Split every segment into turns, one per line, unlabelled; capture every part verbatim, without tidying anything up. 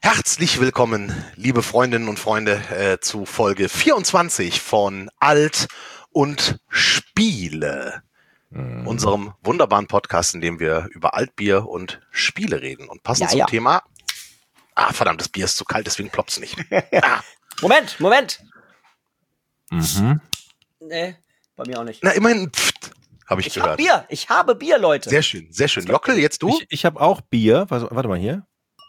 Herzlich willkommen, liebe Freundinnen und Freunde, äh, zu Folge vierundzwanzig von Alt und Spiele, mhm. unserem wunderbaren Podcast, in dem wir über Altbier und Spiele reden. Und passend
ja,
zum
ja.
Thema, ah verdammt, das Bier ist zu kalt, deswegen ploppt's nicht. Ah.
Moment, Moment.
Mhm.
Nee, bei mir auch nicht.
Na, immerhin, habe ich,
ich
gehört.
Hab Bier, ich habe Bier, Leute.
Sehr schön, sehr schön. Jockel, jetzt du?
Ich, ich habe auch Bier. Was, warte mal hier.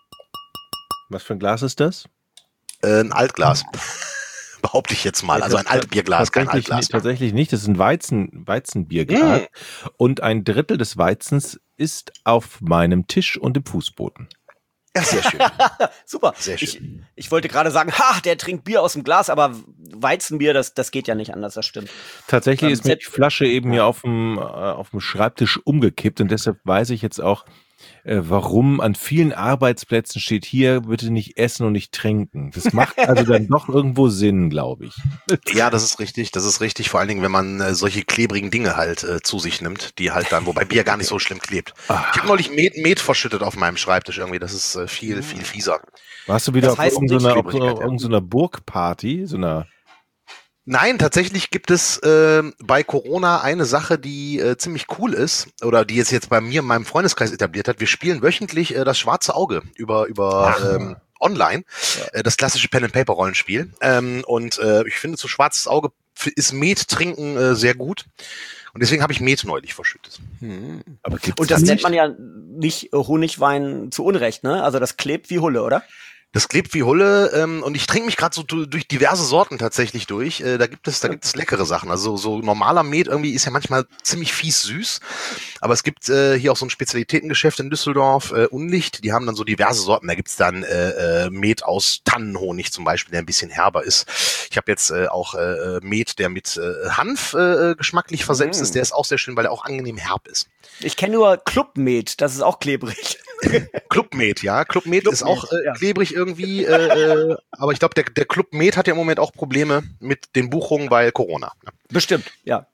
Was für ein Glas ist das?
Äh, ein Altglas. Behaupte ich jetzt mal. Also ein Altbierglas, kein Altglas.
Nicht, tatsächlich nicht. Das ist ein Weizen, Weizenbierglas. Mm. Und ein Drittel des Weizens ist auf meinem Tisch und im Fußboden.
Ja, sehr schön.
Super.
Sehr schön.
Ich, ich wollte gerade sagen, ha, der trinkt Bier aus dem Glas, aber Weizenbier, das, das geht ja nicht anders, das stimmt.
Tatsächlich ähm, ist mir die Flasche eben hier auf dem, äh, auf dem Schreibtisch umgekippt und deshalb weiß ich jetzt auch, äh, warum an vielen Arbeitsplätzen steht hier, bitte nicht essen und nicht trinken. Das macht also dann doch irgendwo Sinn, glaube ich.
Ja, das ist richtig, das ist richtig, vor allen Dingen, wenn man äh, solche klebrigen Dinge halt äh, zu sich nimmt, die halt dann, wobei Bier gar nicht so schlimm klebt.
Ach.
Ich habe neulich Met, Met verschüttet auf meinem Schreibtisch irgendwie, das ist äh, viel, viel fieser.
Warst du wieder
das
auf
heißt
irgendeiner,
nicht
auf so, irgendeiner Burgparty, so einer...
Nein, tatsächlich gibt es äh, bei Corona eine Sache, die äh, ziemlich cool ist oder die jetzt jetzt bei mir in meinem Freundeskreis etabliert hat. Wir spielen wöchentlich äh, das Schwarze Auge über über ähm, online, ja. äh, das klassische Pen-and-Paper-Rollenspiel. Ähm, und äh, ich finde, zu Schwarzes Auge ist Met trinken äh, sehr gut. Und deswegen habe ich Met neulich verschüttet.
Hm. Aber und das nennt man ja nicht Honigwein zu Unrecht, ne? Also das klebt wie Hulle, oder?
Das klebt wie Hulle ähm, und ich trinke mich gerade so durch diverse Sorten tatsächlich durch. Äh, da gibt es, da gibt es leckere Sachen. Also so normaler Met irgendwie ist ja manchmal ziemlich fies süß, aber es gibt äh, hier auch so ein Spezialitätengeschäft in Düsseldorf, äh, Unlicht. Die haben dann so diverse Sorten. Da gibt's dann äh, äh, Met aus Tannenhonig zum Beispiel, der ein bisschen herber ist. Ich habe jetzt äh, auch äh, Met, der mit äh, Hanf äh, geschmacklich versetzt mm. ist. Der ist auch sehr schön, weil der auch angenehm herb ist.
Ich kenne nur Clubmet, das ist auch klebrig.
Clubmet, ja. Clubmet ist auch äh, ja. klebrig irgendwie, äh, aber ich glaube, der, der Clubmet hat ja im Moment auch Probleme mit den Buchungen, weil Corona. Ne?
Bestimmt, ja.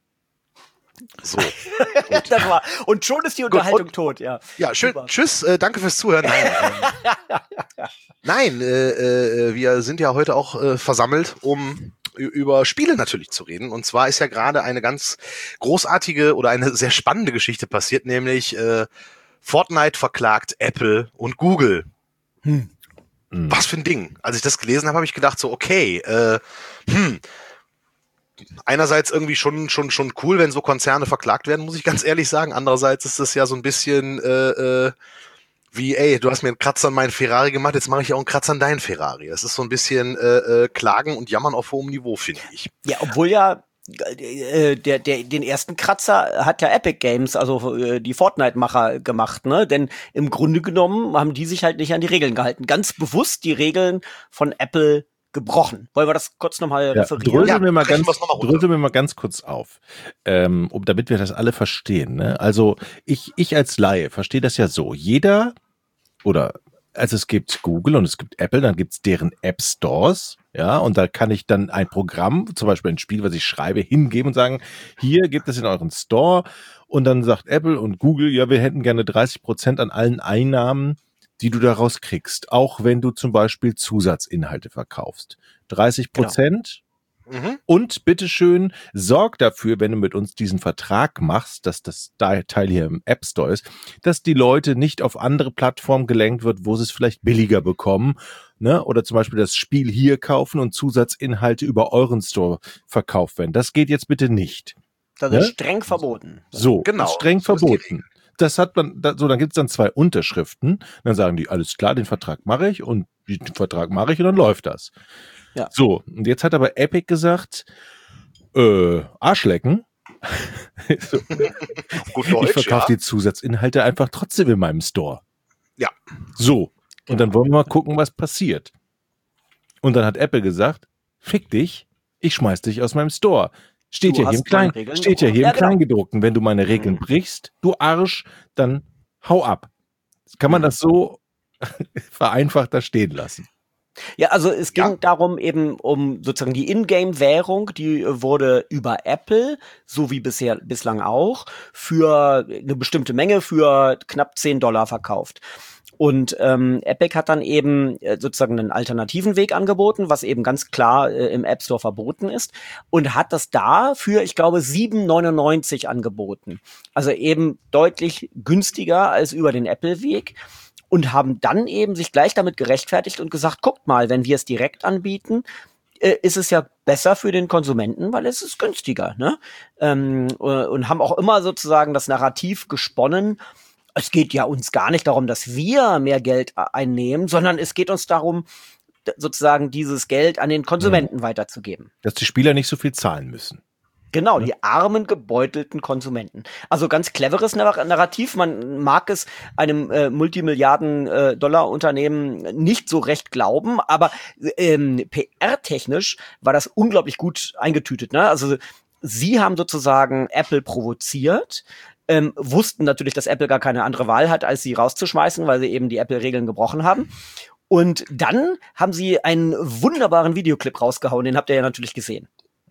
So.
Das war, und schon ist die Unterhaltung Gut, und, tot, ja.
Ja, schön. Super. Tschüss, äh, danke fürs Zuhören. Nein, ähm, nein äh, äh, wir sind ja heute auch äh, versammelt, um über Spiele natürlich zu reden. Und zwar ist ja gerade eine ganz großartige oder eine sehr spannende Geschichte passiert, nämlich äh, Fortnite verklagt Apple und Google. Hm. Hm. Was für ein Ding. Als ich das gelesen habe, habe ich gedacht so, okay, äh, hm, einerseits irgendwie schon schon schon cool, wenn so Konzerne verklagt werden, muss ich ganz ehrlich sagen. Andererseits ist es ja so ein bisschen äh, äh, wie, ey, du hast mir einen Kratzer an meinen Ferrari gemacht, jetzt mache ich auch einen Kratzer an deinen Ferrari. Es ist so ein bisschen äh, äh, Klagen und Jammern auf hohem Niveau, finde ich.
Ja, obwohl ja Der, der, den ersten Kratzer hat ja Epic Games, also äh, die Fortnite-Macher gemacht, ne? Denn im Grunde genommen haben die sich halt nicht an die Regeln gehalten. Ganz bewusst die Regeln von Apple gebrochen. Wollen wir das kurz nochmal
ja,
referieren?
Drösel
Ja,
mir mal ganz, drösel mir mal ganz kurz auf, ähm, um, damit wir das alle verstehen. Ne? Also ich, ich als Laie verstehe das ja so. Jeder oder also es gibt Google und es gibt Apple, dann gibt's deren App Stores, ja, und da kann ich dann ein Programm, zum Beispiel ein Spiel, was ich schreibe, hingeben und sagen, hier gibt es in euren Store, und dann sagt Apple und Google, ja, wir hätten gerne dreißig Prozent an allen Einnahmen, die du daraus kriegst, auch wenn du zum Beispiel Zusatzinhalte verkaufst. dreißig Prozent. Genau. Mhm. Und bitteschön, sorg dafür, wenn du mit uns diesen Vertrag machst, dass das Teil hier im App Store ist, dass die Leute nicht auf andere Plattformen gelenkt wird, wo sie es vielleicht billiger bekommen, ne? Oder zum Beispiel das Spiel hier kaufen und Zusatzinhalte über euren Store verkauft werden. Das geht jetzt bitte nicht.
Das
ne?
ist streng verboten.
So,
genau.
Ist streng
so
verboten. Ist das hat man, da, so, dann gibt's dann zwei Unterschriften, dann sagen die, alles klar, den Vertrag mache ich und den Vertrag mache ich und dann läuft das. Ja. So, und jetzt hat aber Epic gesagt, äh, Arschlecken. so.
Gut Deutsch,
ich verkaufe
ja.
die Zusatzinhalte einfach trotzdem in meinem Store.
Ja.
So, und dann wollen wir mal gucken, was passiert. Und dann hat Apple gesagt, fick dich, ich schmeiß dich aus meinem Store. Steht du ja hier im Klein, steht ja hier ja, im genau. Kleingedruckten, wenn du meine Regeln mhm. brichst, du Arsch, dann hau ab. Kann man mhm. das so vereinfacht da stehen lassen?
Ja, also es ging
ja.
darum eben um sozusagen die Ingame-Währung, die wurde über Apple, so wie bisher bislang auch, für eine bestimmte Menge für knapp zehn Dollar verkauft. Und ähm, Epic hat dann eben äh, sozusagen einen alternativen Weg angeboten, was eben ganz klar äh, im App Store verboten ist, und hat das da für, ich glaube, sieben neunundneunzig angeboten. Also eben deutlich günstiger als über den Apple-Weg. Und haben dann eben sich gleich damit gerechtfertigt und gesagt, guckt mal, wenn wir es direkt anbieten, äh, ist es ja besser für den Konsumenten, weil es ist günstiger, ne? Ähm, und haben auch immer sozusagen das Narrativ gesponnen, es geht ja uns gar nicht darum, dass wir mehr Geld einnehmen, sondern es geht uns darum, sozusagen dieses Geld an den Konsumenten mhm. weiterzugeben.
Dass die Spieler nicht so viel zahlen müssen.
Genau, die armen, gebeutelten Konsumenten. Also ganz cleveres Narrativ. Man mag es einem äh, Multimilliarden-Dollar-Unternehmen nicht so recht glauben, aber ähm, P R-technisch war das unglaublich gut eingetütet, ne? Also sie haben sozusagen Apple provoziert, ähm, wussten natürlich, dass Apple gar keine andere Wahl hat, als sie rauszuschmeißen, weil sie eben die Apple-Regeln gebrochen haben. Und dann haben sie einen wunderbaren Videoclip rausgehauen, den habt ihr ja natürlich gesehen.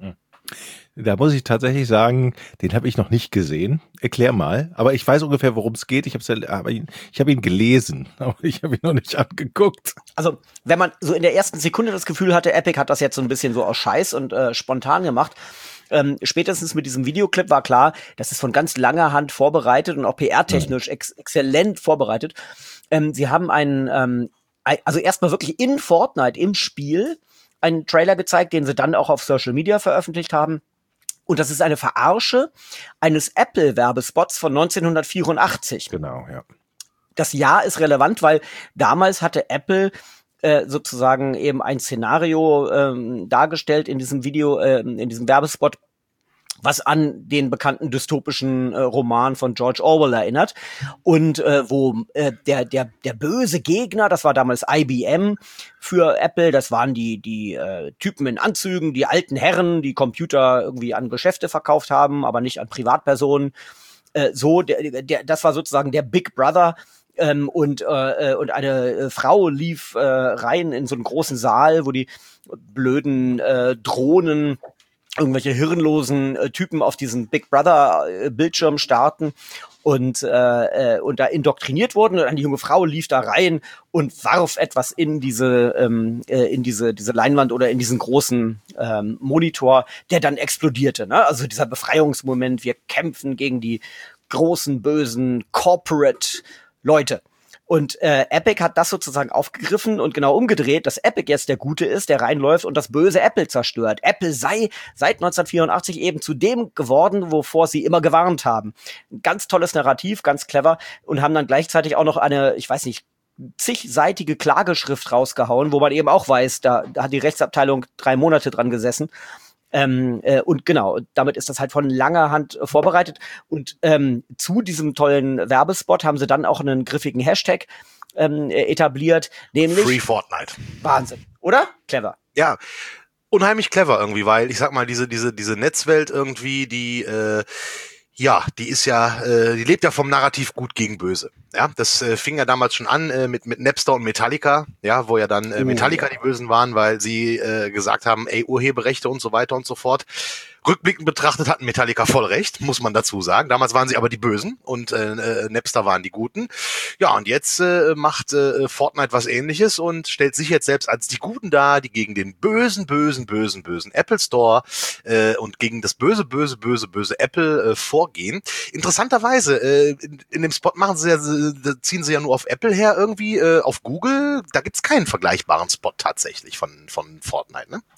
Da muss ich tatsächlich sagen, den habe ich noch nicht gesehen. Erklär mal. Aber ich weiß ungefähr, worum es geht. Ich habe ja, ich hab ihn gelesen, aber ich habe ihn noch nicht angeguckt.
Also, wenn man so in der ersten Sekunde das Gefühl hatte, Epic hat das jetzt so ein bisschen so aus Scheiß und äh, spontan gemacht, ähm, spätestens mit diesem Videoclip war klar, das ist von ganz langer Hand vorbereitet und auch P R-technisch ex- exzellent vorbereitet. Ähm, sie haben einen, ähm, also erstmal wirklich in Fortnite im Spiel einen Trailer gezeigt, den sie dann auch auf Social Media veröffentlicht haben. Und das ist eine Verarsche eines Apple-Werbespots von neunzehnhundertvierundachtzig.
Genau, ja.
Das Jahr ist relevant, weil damals hatte Apple äh, sozusagen eben ein Szenario ähm, dargestellt in diesem Video, äh, in diesem Werbespot, was an den bekannten dystopischen äh, Roman von George Orwell erinnert. Und äh, wo äh, der der der böse Gegner, das war damals I B M für Apple, das waren die die äh, Typen in Anzügen, die alten Herren, die Computer irgendwie an Geschäfte verkauft haben, aber nicht an Privatpersonen. Äh, so, der, der, das war sozusagen der Big Brother. Ähm, und äh, und eine äh, Frau lief äh, rein in so einen großen Saal, wo die blöden äh, Drohnen irgendwelche hirnlosen äh, Typen auf diesen Big Brother äh, Bildschirm starten und äh, äh, und da indoktriniert wurden, und eine junge Frau lief da rein und warf etwas in diese ähm, äh, in diese diese Leinwand oder in diesen großen ähm, Monitor, der dann explodierte, ne? Also dieser Befreiungsmoment, wir kämpfen gegen die großen bösen Corporate Leute. Und äh, Epic hat das sozusagen aufgegriffen und genau umgedreht, dass Epic jetzt der Gute ist, der reinläuft und das böse Apple zerstört. Apple sei seit neunzehnhundertvierundachtzig eben zu dem geworden, wovor sie immer gewarnt haben. Ein ganz tolles Narrativ, ganz clever, und haben dann gleichzeitig auch noch eine, ich weiß nicht, zigseitige Klageschrift rausgehauen, wo man eben auch weiß, da, da hat die Rechtsabteilung drei Monate dran gesessen. Ähm, äh, und genau, damit ist das halt von langer Hand äh, vorbereitet. Und ähm, zu diesem tollen Werbespot haben sie dann auch einen griffigen Hashtag ähm, etabliert, nämlich
Free Fortnite.
Wahnsinn, oder? Clever.
Ja, unheimlich clever irgendwie, weil ich sag mal, diese diese diese Netzwelt irgendwie, die äh, ja, die ist ja, äh, die lebt ja vom Narrativ gut gegen böse. Ja, das äh, fing ja damals schon an äh, mit mit Napster und Metallica, ja, wo ja dann äh, Metallica oh, ja. die Bösen waren, weil sie äh, gesagt haben, ey, Urheberrechte und so weiter und so fort. Rückblickend betrachtet hatten Metallica voll recht, muss man dazu sagen. Damals waren sie aber die Bösen und äh, Napster waren die Guten. Ja, und jetzt äh, macht äh, Fortnite was Ähnliches und stellt sich jetzt selbst als die Guten dar, die gegen den bösen, bösen, bösen, bösen Apple Store äh, und gegen das böse, böse, böse, böse Apple äh, vorgehen. Interessanterweise, äh, in, in dem Spot machen sie ja, äh, ziehen sie ja nur auf Apple her irgendwie, äh, auf Google, da gibt's keinen vergleichbaren Spot tatsächlich von, von Fortnite, ne?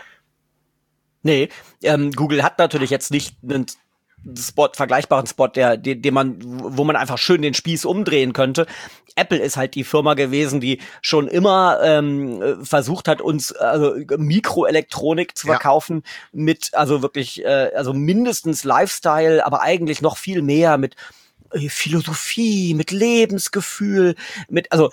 Nee, ähm, Google hat natürlich jetzt nicht einen Spot, vergleichbaren Spot, der, den, den man, wo man einfach schön den Spieß umdrehen könnte. Apple ist halt die Firma gewesen, die schon immer ähm, versucht hat, uns also Mikroelektronik zu verkaufen, ja. mit also wirklich, äh, also mindestens Lifestyle, aber eigentlich noch viel mehr mit Philosophie, mit Lebensgefühl, mit, also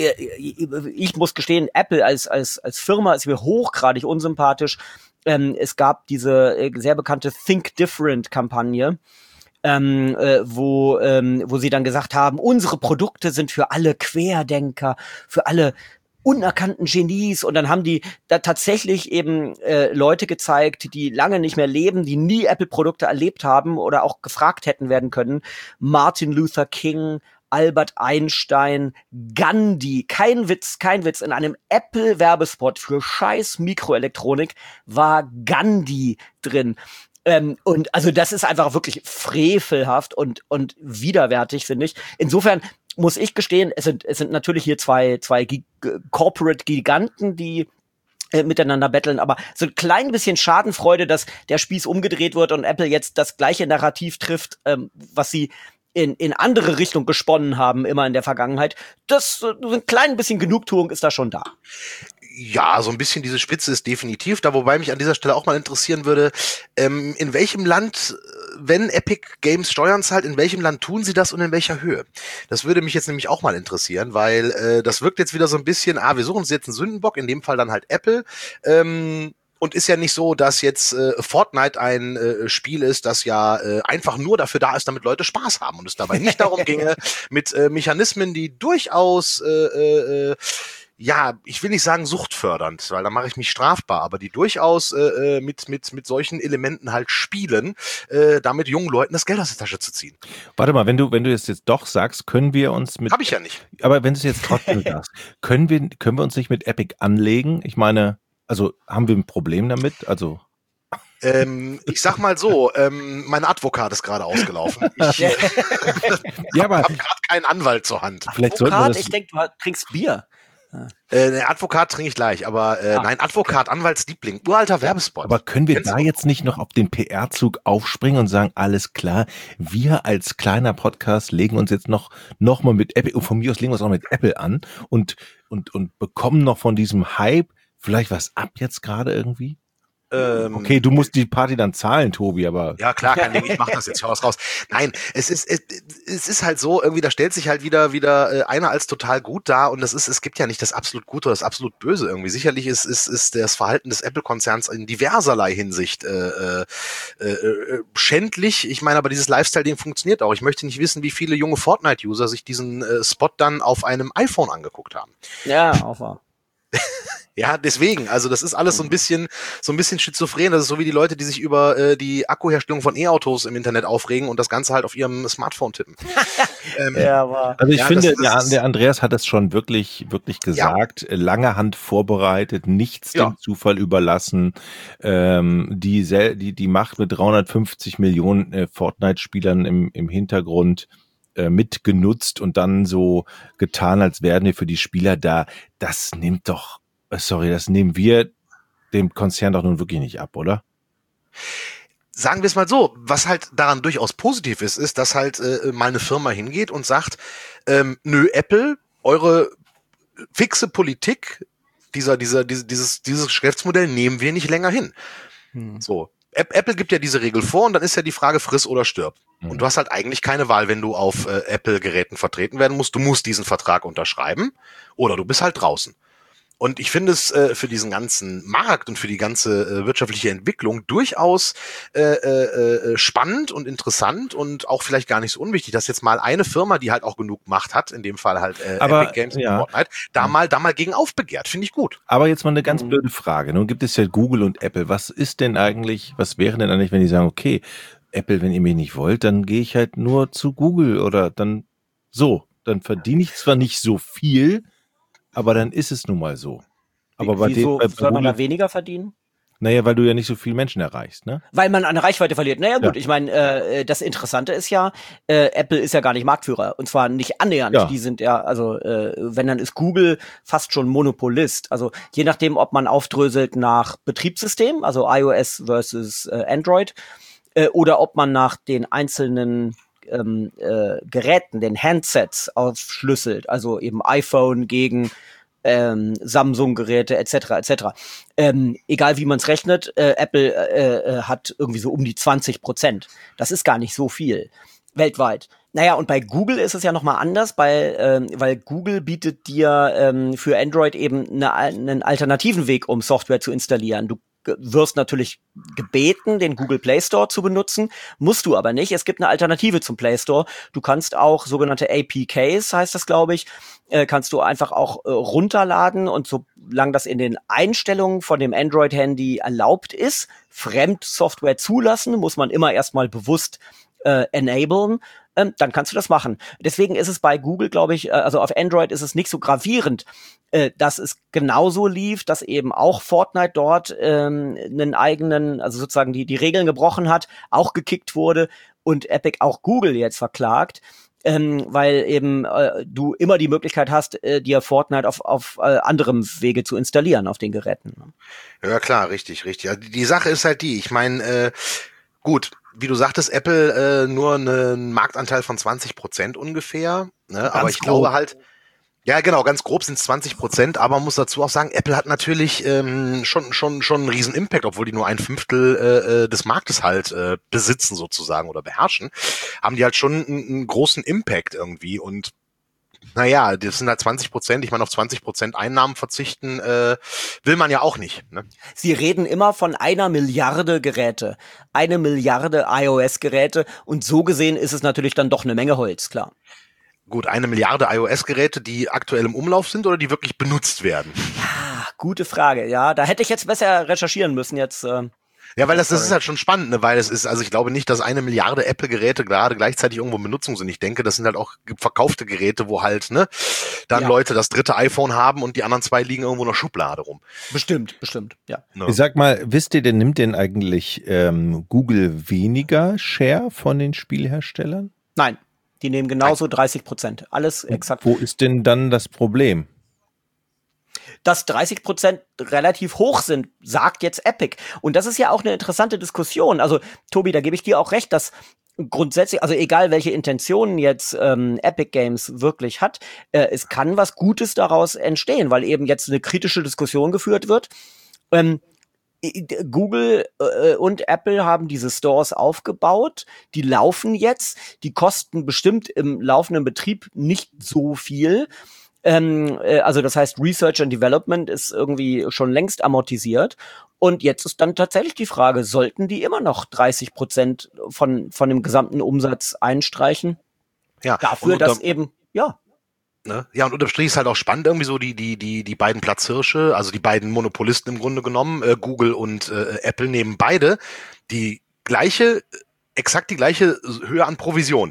ich muss gestehen, Apple als als als Firma ist mir hochgradig unsympathisch. Ähm, es gab diese äh, sehr bekannte Think Different-Kampagne, ähm, äh, wo ähm, wo sie dann gesagt haben, unsere Produkte sind für alle Querdenker, für alle unerkannten Genies, und dann haben die da tatsächlich eben äh, Leute gezeigt, die lange nicht mehr leben, die nie Apple-Produkte erlebt haben oder auch gefragt hätten werden können. Martin Luther King, Albert Einstein, Gandhi, kein Witz, kein Witz, in einem Apple-Werbespot für scheiß Mikroelektronik war Gandhi drin. Ähm, und also das ist einfach wirklich frevelhaft und und widerwärtig, finde ich. Insofern muss ich gestehen, es sind es sind natürlich hier zwei zwei G- Corporate-Giganten, die äh, miteinander betteln, aber so ein klein bisschen Schadenfreude, dass der Spieß umgedreht wird und Apple jetzt das gleiche Narrativ trifft, ähm, was sie in in andere Richtung gesponnen haben, immer in der Vergangenheit. Das so ein klein bisschen Genugtuung ist da schon da.
Ja, so ein bisschen diese Spitze ist definitiv da, wobei mich an dieser Stelle auch mal interessieren würde, ähm, in welchem Land, wenn Epic Games Steuern zahlt, in welchem Land tun sie das und in welcher Höhe? Das würde mich jetzt nämlich auch mal interessieren, weil äh, das wirkt jetzt wieder so ein bisschen, ah, wir suchen uns jetzt einen Sündenbock, in dem Fall dann halt Apple, ähm, und ist ja nicht so, dass jetzt äh, Fortnite ein äh, Spiel ist, das ja äh, einfach nur dafür da ist, damit Leute Spaß haben und es dabei nicht darum ginge, mit äh, Mechanismen, die durchaus äh, äh, ja, ich will nicht sagen suchtfördernd, weil da mache ich mich strafbar, aber die durchaus äh, mit mit mit solchen Elementen halt spielen, äh, damit jungen Leuten das Geld aus der Tasche zu ziehen.
Warte mal, wenn du wenn du das jetzt doch sagst, können wir uns mit...
Hab ich ja nicht.
Aber wenn du es jetzt trotzdem sagst, können wir können wir uns nicht mit Epic anlegen? Ich meine, also haben wir ein Problem damit? Also
Ähm, ich sag mal so, ähm, mein Advokat ist gerade ausgelaufen. Ich
ja, aber
habe gerade keinen Anwalt zur Hand.
vielleicht sollten wir
Advokat,
das,
ich denke, du trinkst Bier.
Äh, ne, Advokat trinke ich gleich, aber äh,
Ah,
nein, Advokat, Anwaltsliebling, uralter Werbespot.
aber können wir
Kennst
da
du?
jetzt nicht noch auf den P R-Zug aufspringen und sagen, alles klar, wir als kleiner Podcast legen uns jetzt noch noch mal mit Apple, und von mir aus legen wir uns auch mit Apple an und und und bekommen noch von diesem Hype vielleicht was ab jetzt gerade irgendwie?
Ähm,
Okay, du musst die Party dann zahlen, Tobi, aber
Ja, klar, kein Ding, ich mach das jetzt, ich hau was raus. Nein, es ist, es, es ist halt so, irgendwie, da stellt sich halt wieder, wieder äh, einer als total gut dar und das ist, es gibt ja nicht das absolut Gute oder das absolut Böse irgendwie. Sicherlich ist, ist, ist das Verhalten des Apple-Konzerns in diverserlei Hinsicht äh, äh, äh, schändlich. Ich meine, aber dieses Lifestyle-Ding funktioniert auch. Ich möchte nicht wissen, wie viele junge Fortnite-User sich diesen äh, Spot dann auf einem iPhone angeguckt haben.
Ja, auch wahr.
Ja, deswegen, also das ist alles so ein bisschen so ein bisschen schizophren. Das ist so wie die Leute, die sich über äh, die Akkuherstellung von E-Autos im Internet aufregen und das Ganze halt auf ihrem Smartphone tippen. ähm,
Ja, war.
also ich
Ja,
finde,
das- das
der,
ist-
der Andreas hat das schon wirklich, wirklich gesagt. Lange Hand vorbereitet, nichts
Ja.
dem Zufall überlassen. Ähm, die, sel- die, die Macht mit dreihundertfünfzig Millionen äh, Fortnite-Spielern im, im Hintergrund äh, mitgenutzt und dann so getan, als wären wir für die Spieler da. Das nimmt doch, äh, sorry, das nehmen wir dem Konzern doch nun wirklich nicht ab, oder?
Sagen wir es mal so, was halt daran durchaus positiv ist, ist, dass halt äh, mal eine Firma hingeht und sagt, ähm, nö, Apple, eure fixe Politik, dieser, dieser, diese, dieses, dieses Geschäftsmodell nehmen wir nicht länger hin.
Hm.
So. App- Apple gibt ja diese Regel vor und dann ist ja die Frage, friss oder stirb.
Mhm.
Und du hast halt eigentlich keine Wahl, wenn du auf äh, Apple-Geräten vertreten werden musst. Du musst diesen Vertrag unterschreiben oder du bist halt draußen. Und ich finde es äh, für diesen ganzen Markt und für die ganze äh, wirtschaftliche Entwicklung durchaus äh, äh, äh, spannend und interessant und auch vielleicht gar nicht so unwichtig, dass jetzt mal eine Firma, die halt auch genug Macht hat, in dem Fall halt äh,
Aber,
Epic Games
ja.
und Fortnite, da mal, da mal gegen aufbegehrt. Finde ich gut.
Aber jetzt mal eine ganz
Mhm.
blöde Frage. Nun gibt es ja Google und Apple. Was ist denn eigentlich, was wäre denn eigentlich, wenn die sagen, okay, Apple, wenn ihr mich nicht wollt, dann gehe ich halt nur zu Google oder dann so. Dann verdiene ich zwar nicht so viel, aber dann ist es nun mal so. Aber bei
Wieso
dem, bei
soll man da
Google,
weniger verdienen?
naja, weil du ja nicht so viele Menschen erreichst, ne?
Weil man an Reichweite verliert. Naja gut,
Ja.
ich meine, äh, das Interessante ist ja, äh, Apple ist ja gar nicht Marktführer. Und zwar nicht annähernd.
Ja.
Die sind ja, also äh, wenn, dann ist Google fast schon Monopolist. Also je nachdem, ob man aufdröselt nach Betriebssystem, also iOS versus äh, Android, äh, oder ob man nach den einzelnen ähm, äh, Geräten, den Handsets aufschlüsselt. Also eben iPhone gegen ähm, Samsung-Geräte et cetera et cetera. Ähm, egal wie man es rechnet, äh, Apple äh, äh, hat irgendwie so um die zwanzig Prozent. Das ist gar nicht so viel weltweit. Naja, und bei Google ist es ja noch mal anders, bei, ähm, weil Google bietet dir ähm, für Android eben eine, einen alternativen Weg, um Software zu installieren. Du ge- wirst natürlich gebeten, den Google Play Store zu benutzen, musst du aber nicht. Es gibt eine Alternative zum Play Store. Du kannst auch sogenannte A P Ks, heißt das, glaube ich, äh, kannst du einfach auch äh, runterladen und solange das in den Einstellungen von dem Android-Handy erlaubt ist, Fremdsoftware zulassen, muss man immer erstmal bewusst äh, enablen, ähm, dann kannst du das machen. Deswegen ist es bei Google, glaube ich, äh, also auf Android ist es nicht so gravierend, äh, dass es genauso lief, dass eben auch Fortnite dort ähm, einen eigenen, also sozusagen die, die Regeln gebrochen hat, auch gekickt wurde und Epic auch Google jetzt verklagt. Ähm, weil eben äh, du immer die Möglichkeit hast, äh, dir Fortnite auf, auf äh, anderem Wege zu installieren auf den Geräten.
Ja klar, richtig, richtig. Also die Sache ist halt die, ich meine, äh, gut, wie du sagtest, Apple äh, nur einen Marktanteil von zwanzig Prozent ungefähr, ne? Aber ich
grob.
glaube halt, ja, genau, ganz grob sind es zwanzig Prozent, aber man muss dazu auch sagen, Apple hat natürlich ähm, schon schon schon einen riesen Impact, obwohl die nur ein Fünftel äh, des Marktes halt äh, besitzen sozusagen oder beherrschen, haben die halt schon einen, einen großen Impact irgendwie und naja, das sind halt zwanzig Prozent, ich meine auf zwanzig Prozent Einnahmen verzichten äh, will man ja auch nicht, ne?
Sie reden immer von einer Milliarde Geräte, eine Milliarde iOS-Geräte und so gesehen ist es natürlich dann doch eine Menge Holz, klar.
Gut, eine Milliarde iOS-Geräte, die aktuell im Umlauf sind oder die wirklich benutzt werden?
Ja, gute Frage. Ja, da hätte ich jetzt besser recherchieren müssen jetzt. Äh,
ja, weil das, das ist halt schon spannend, ne? Weil es ist, also ich glaube nicht, dass eine Milliarde Apple-Geräte gerade gleichzeitig irgendwo in Benutzung sind. Ich denke, das sind halt auch verkaufte Geräte, wo halt, ne, dann
ja.
Leute das dritte iPhone haben und die anderen zwei liegen irgendwo in der Schublade rum.
Bestimmt, bestimmt, ja.
Ne? Ich sag mal, wisst ihr denn, nimmt denn eigentlich ähm, Google weniger Share von den Spielherstellern?
Nein. Die nehmen genauso dreißig Prozent. Alles exakt.
Wo ist denn dann das Problem?
Dass dreißig Prozent relativ hoch sind, sagt jetzt Epic. Und das ist ja auch eine interessante Diskussion. Also, Tobi, da gebe ich dir auch recht, dass grundsätzlich, also egal welche Intentionen jetzt ähm, Epic Games wirklich hat, äh, es kann was Gutes daraus entstehen, weil eben jetzt eine kritische Diskussion geführt wird. Ähm, Google äh, und Apple haben diese Stores aufgebaut, die laufen jetzt, die kosten bestimmt im laufenden Betrieb nicht so viel. Ähm, äh, also das heißt, Research and Development ist irgendwie schon längst amortisiert. Und jetzt ist dann tatsächlich die Frage, sollten die immer noch dreißig Prozent von, von dem gesamten Umsatz einstreichen?
Ja,
dafür, dass eben, ja.
Ne? Ja, und unterm Strich ist halt auch spannend irgendwie so die die die die beiden Platzhirsche, also die beiden Monopolisten im Grunde genommen, äh, Google und äh, Apple nehmen beide die gleiche, exakt die gleiche Höhe an Provision.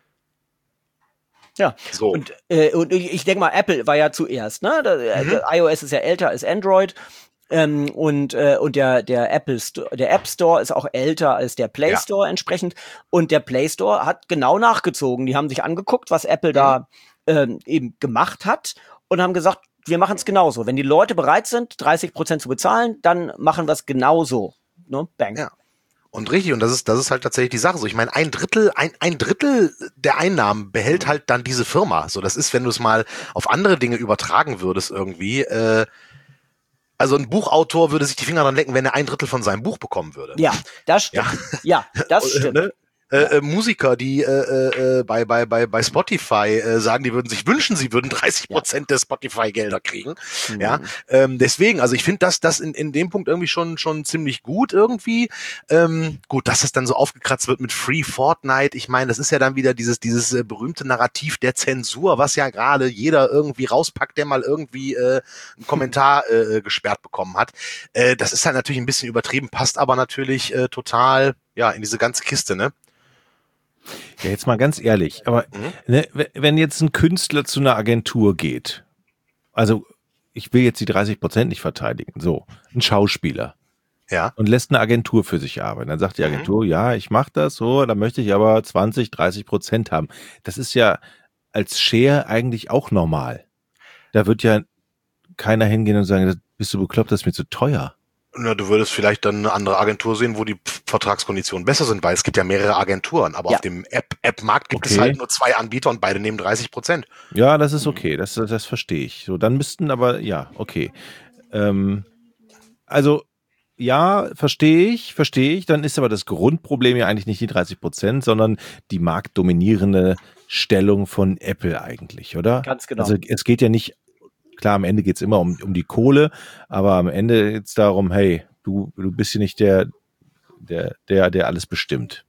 Ja, so. und, äh, und ich denke mal, Apple war ja zuerst, ne? Da, mhm. iOS ist ja älter als Android. Ähm, und äh, und der der Apple Store, der App Store ist auch älter als der Play Store ja. entsprechend. Und der Play Store hat genau nachgezogen. Die haben sich angeguckt, was Apple mhm. da ähm, eben gemacht hat und haben gesagt, wir machen es genauso. Wenn die Leute bereit sind, dreißig Prozent zu bezahlen, dann machen wir es genauso. Ne? Bang.
Ja. Und richtig, und das ist, das ist halt tatsächlich die Sache so. Ich meine, ein Drittel, ein, ein Drittel der Einnahmen behält halt dann diese Firma. So, das ist, wenn du es mal auf andere Dinge übertragen würdest irgendwie, äh, also ein Buchautor würde sich die Finger dran lecken, wenn er ein Drittel von seinem Buch bekommen würde.
Ja, das stimmt. Ja, ja das stimmt.
Ne? Äh, äh, Musiker, die äh, äh, bei bei bei bei Spotify äh, sagen, die würden sich wünschen, sie würden dreißig Prozent ja. der Spotify-Gelder kriegen. Mhm. Ja, ähm, deswegen, also ich finde das das in in dem Punkt irgendwie schon schon ziemlich gut irgendwie. Ähm, gut, dass es dann so aufgekratzt wird mit Free Fortnite. Ich meine, das ist ja dann wieder dieses dieses äh, berühmte Narrativ der Zensur, was ja gerade jeder irgendwie rauspackt, der mal irgendwie äh, einen Kommentar äh, gesperrt bekommen hat. Äh, das ist halt natürlich ein bisschen übertrieben, passt aber natürlich äh, total ja in diese ganze Kiste, ne?
Ja, jetzt mal ganz ehrlich, aber mhm. ne, wenn jetzt ein Künstler zu einer Agentur geht, also ich will jetzt die dreißig Prozent nicht verteidigen, so, ein Schauspieler,
ja,
und lässt eine Agentur für sich arbeiten, dann sagt die Agentur, mhm. ja, ich mache das so, dann möchte ich aber zwanzig, dreißig Prozent haben. Das ist ja als Share eigentlich auch normal. Da wird ja keiner hingehen und sagen, bist du bekloppt, das ist mir zu teuer.
Na, du würdest vielleicht dann eine andere Agentur sehen, wo die Vertragskonditionen besser sind, weil es gibt ja mehrere Agenturen, aber ja. auf dem App, App-Markt gibt okay. es halt nur zwei Anbieter und beide nehmen dreißig Prozent.
Ja, das ist okay, das, das verstehe ich. So, dann müssten aber, ja, okay. Ähm, also, ja, verstehe ich, verstehe ich, dann ist aber das Grundproblem ja eigentlich nicht die dreißig Prozent, sondern die marktdominierende Stellung von Apple eigentlich, oder?
Ganz genau.
Also, es geht ja nicht klar, am Ende geht's immer um, um die Kohle, aber am Ende geht's darum, hey, du, du bist hier nicht der, der, der, der alles bestimmt.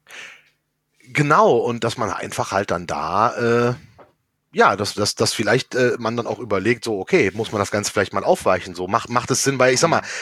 Genau, und dass man einfach halt dann da, äh, ja, dass, dass, dass vielleicht äh, man dann auch überlegt, so, okay, muss man das Ganze vielleicht mal aufweichen, so, macht, macht es Sinn, weil ich sag mal,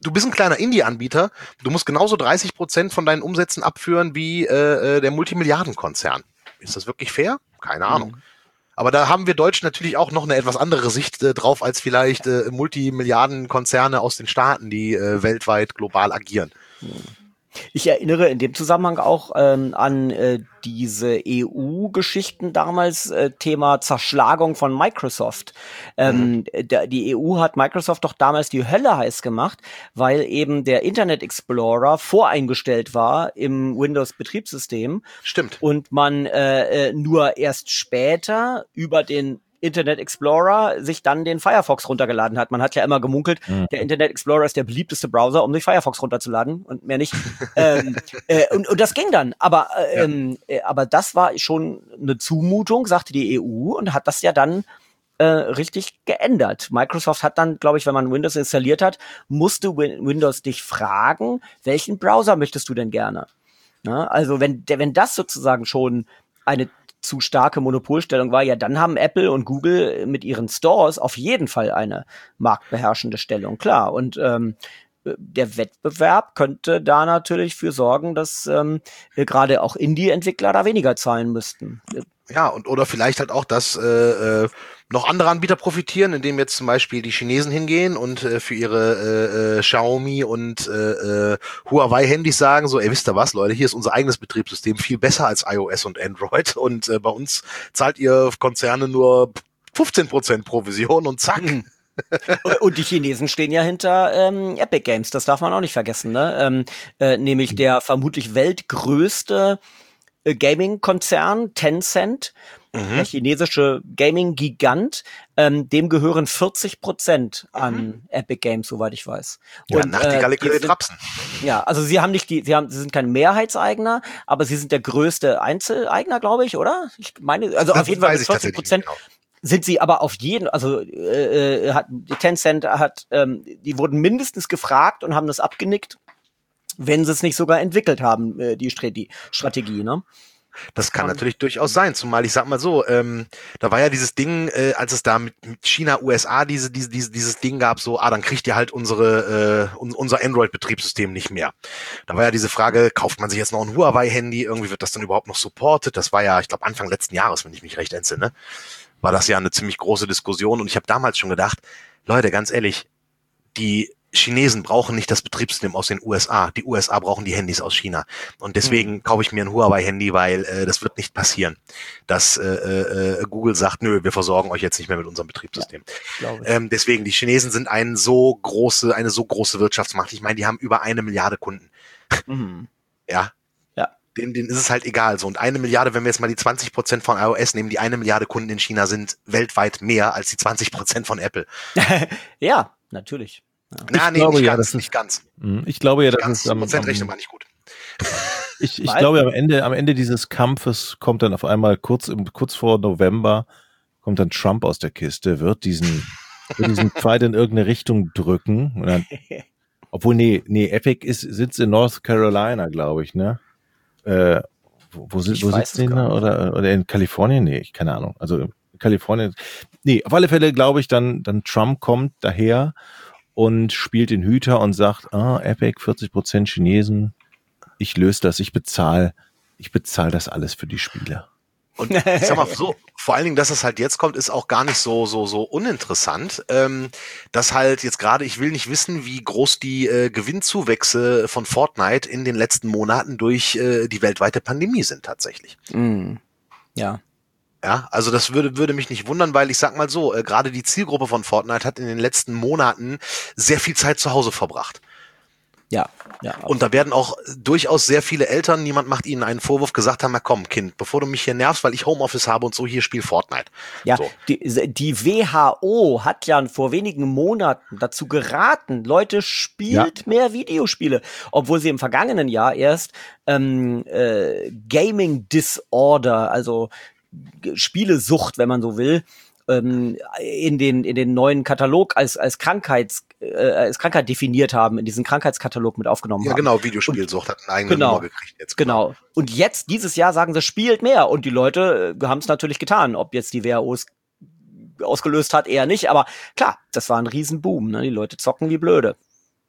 du bist ein kleiner Indie-Anbieter, du musst genauso dreißig Prozent von deinen Umsätzen abführen wie äh, der Multimilliardenkonzern. Ist das wirklich fair? Keine Ahnung. Mhm. Aber da haben wir Deutschen natürlich auch noch eine etwas andere Sicht äh, drauf als vielleicht äh, Multimilliardenkonzerne aus den Staaten, die äh, weltweit global agieren.
Mhm. Ich erinnere in dem Zusammenhang auch ähm, an äh, diese E U-Geschichten damals, äh, Thema Zerschlagung von Microsoft. Ähm, mhm. der, die E U hat Microsoft doch damals die Hölle heiß gemacht, weil eben der Internet Explorer voreingestellt war im Windows-Betriebssystem.
Stimmt.
Und man äh, nur erst später über den Internet Explorer sich dann den Firefox runtergeladen hat. Man hat ja immer gemunkelt, mhm. der Internet Explorer ist der beliebteste Browser, um sich Firefox runterzuladen und mehr nicht. ähm, äh, und, und das ging dann. Aber, äh, ja. ähm, äh, aber das war schon eine Zumutung, sagte die E U, und hat das ja dann äh, richtig geändert. Microsoft hat dann, glaube ich, wenn man Windows installiert hat, musste Win- Windows dich fragen, welchen Browser möchtest du denn gerne? Na, also wenn, wenn das sozusagen schon eine zu starke Monopolstellung war, ja, dann haben Apple und Google mit ihren Stores auf jeden Fall eine marktbeherrschende Stellung, klar. Und ähm, der Wettbewerb könnte da natürlich für sorgen, dass ähm, gerade auch Indie-Entwickler da weniger zahlen müssten.
Ja, und oder vielleicht halt auch, dass äh, noch andere Anbieter profitieren, indem jetzt zum Beispiel die Chinesen hingehen und äh, für ihre äh, Xiaomi und äh, Huawei-Handys sagen, so, ey, wisst ihr was, Leute, hier ist unser eigenes Betriebssystem viel besser als iOS und Android und äh, bei uns zahlt ihr Konzerne nur fünfzehn Prozent Provision und zack. Mhm.
Und die Chinesen stehen ja hinter ähm, Epic Games, das darf man auch nicht vergessen, ne? Ähm, äh, nämlich der vermutlich weltgrößte äh, Gaming-Konzern Tencent, mhm. der chinesische Gaming-Gigant, ähm, dem gehören vierzig Prozent an mhm. Epic Games, soweit ich weiß.
Ja,
und,
Nachtigalle
äh,
können trapsen.
Ja, also sie haben nicht die, sie haben, sie sind kein Mehrheitseigner, aber sie sind der größte Einzeleigner, glaube ich, oder? Ich meine, also
das
auf jeden Fall mit vierzig Prozent. Genau. Sind sie aber auf jeden, also äh, hat Tencent hat, ähm, die wurden mindestens gefragt und haben das abgenickt, wenn sie es nicht sogar entwickelt haben, äh, die Strategie, Strategie, ne?
Das kann natürlich durchaus sein, zumal ich sag mal so, ähm, da war ja dieses Ding, äh, als es da mit, mit China, U S A diese, diese, diese, dieses Ding gab, so, ah, dann kriegt ihr halt unsere, äh, un, unser Android-Betriebssystem nicht mehr. Da war ja diese Frage, kauft man sich jetzt noch ein Huawei-Handy, irgendwie wird das dann überhaupt noch supported? Das war ja, ich glaube, Anfang letzten Jahres, wenn ich mich recht entsinne, war das ja eine ziemlich große Diskussion und ich habe damals schon gedacht, Leute, ganz ehrlich, die Chinesen brauchen nicht das Betriebssystem aus den U S A, die U S A brauchen die Handys aus China und deswegen mhm. kaufe ich mir ein Huawei-Handy, weil äh, das wird nicht passieren, dass äh, äh, Google sagt, nö, wir versorgen euch jetzt nicht mehr mit unserem Betriebssystem. Ja, ähm, deswegen, die Chinesen sind ein so große, eine so große Wirtschaftsmacht. Ich meine, die haben über eine Milliarde Kunden. Mhm. Ja. Denen, denen ist es halt egal. So. Und eine Milliarde, wenn wir jetzt mal die zwanzig Prozent von iOS nehmen, die eine Milliarde Kunden in China sind weltweit mehr als die zwanzig Prozent von Apple.
Ja, natürlich. Ja.
Na,
ich
nee,
glaube,
nicht
ja,
ganz,
das ist,
nicht ganz.
Ich glaube ja,
nicht
das
ganz,
ist am,
Prozentrechnung war nicht gut.
Ich, ich glaube, am Ende, am Ende dieses Kampfes kommt dann auf einmal kurz, im, kurz vor November kommt dann Trump aus der Kiste, wird diesen, wird diesen Pfeil in irgendeine Richtung drücken. Und dann, obwohl, nee, nee, Epic ist, sitzt in North Carolina, glaube ich, ne? Äh, wo, wo, wo sitzt die da? Oder, oder in Kalifornien? Nee, ich, keine Ahnung. Also in Kalifornien. Nee, auf alle Fälle glaube ich, dann, dann Trump kommt daher und spielt den Hüter und sagt, ah, Epic, vierzig Prozent Chinesen, ich löse das, ich bezahle, ich bezahle das alles für die Spieler.
Und ich sag mal so, vor allen Dingen, dass es halt jetzt kommt, ist auch gar nicht so so so uninteressant. Ähm, dass halt jetzt gerade, ich will nicht wissen, wie groß die äh, Gewinnzuwächse von Fortnite in den letzten Monaten durch äh, die weltweite Pandemie sind tatsächlich.
Mm. Ja.
Ja, also das würde würde mich nicht wundern, weil ich sag mal so, äh, gerade die Zielgruppe von Fortnite hat in den letzten Monaten sehr viel Zeit zu Hause verbracht.
Ja, ja.
Und da werden auch durchaus sehr viele Eltern, niemand macht ihnen einen Vorwurf, gesagt haben, na komm, Kind, bevor du mich hier nervst, weil ich Homeoffice habe und so, hier spiel Fortnite.
Ja,
so.
die, die W H O hat ja vor wenigen Monaten dazu geraten, Leute, spielt ja. mehr Videospiele, obwohl sie im vergangenen Jahr erst ähm, äh, Gaming Disorder, also Spielesucht, wenn man so will, ähm, in den in den neuen Katalog als als Krankheits äh, als Krankheit definiert haben, in diesen Krankheitskatalog mit aufgenommen
ja,
haben.
Ja, genau, Videospielsucht hat eine eigene
genau,
Nummer gekriegt jetzt.
Genau. genau. Und jetzt dieses Jahr sagen sie, spielt mehr und die Leute äh, haben es natürlich getan. Ob jetzt die W H O es ausgelöst hat, eher nicht, aber klar, das war ein Riesenboom, ne? Die Leute zocken wie blöde.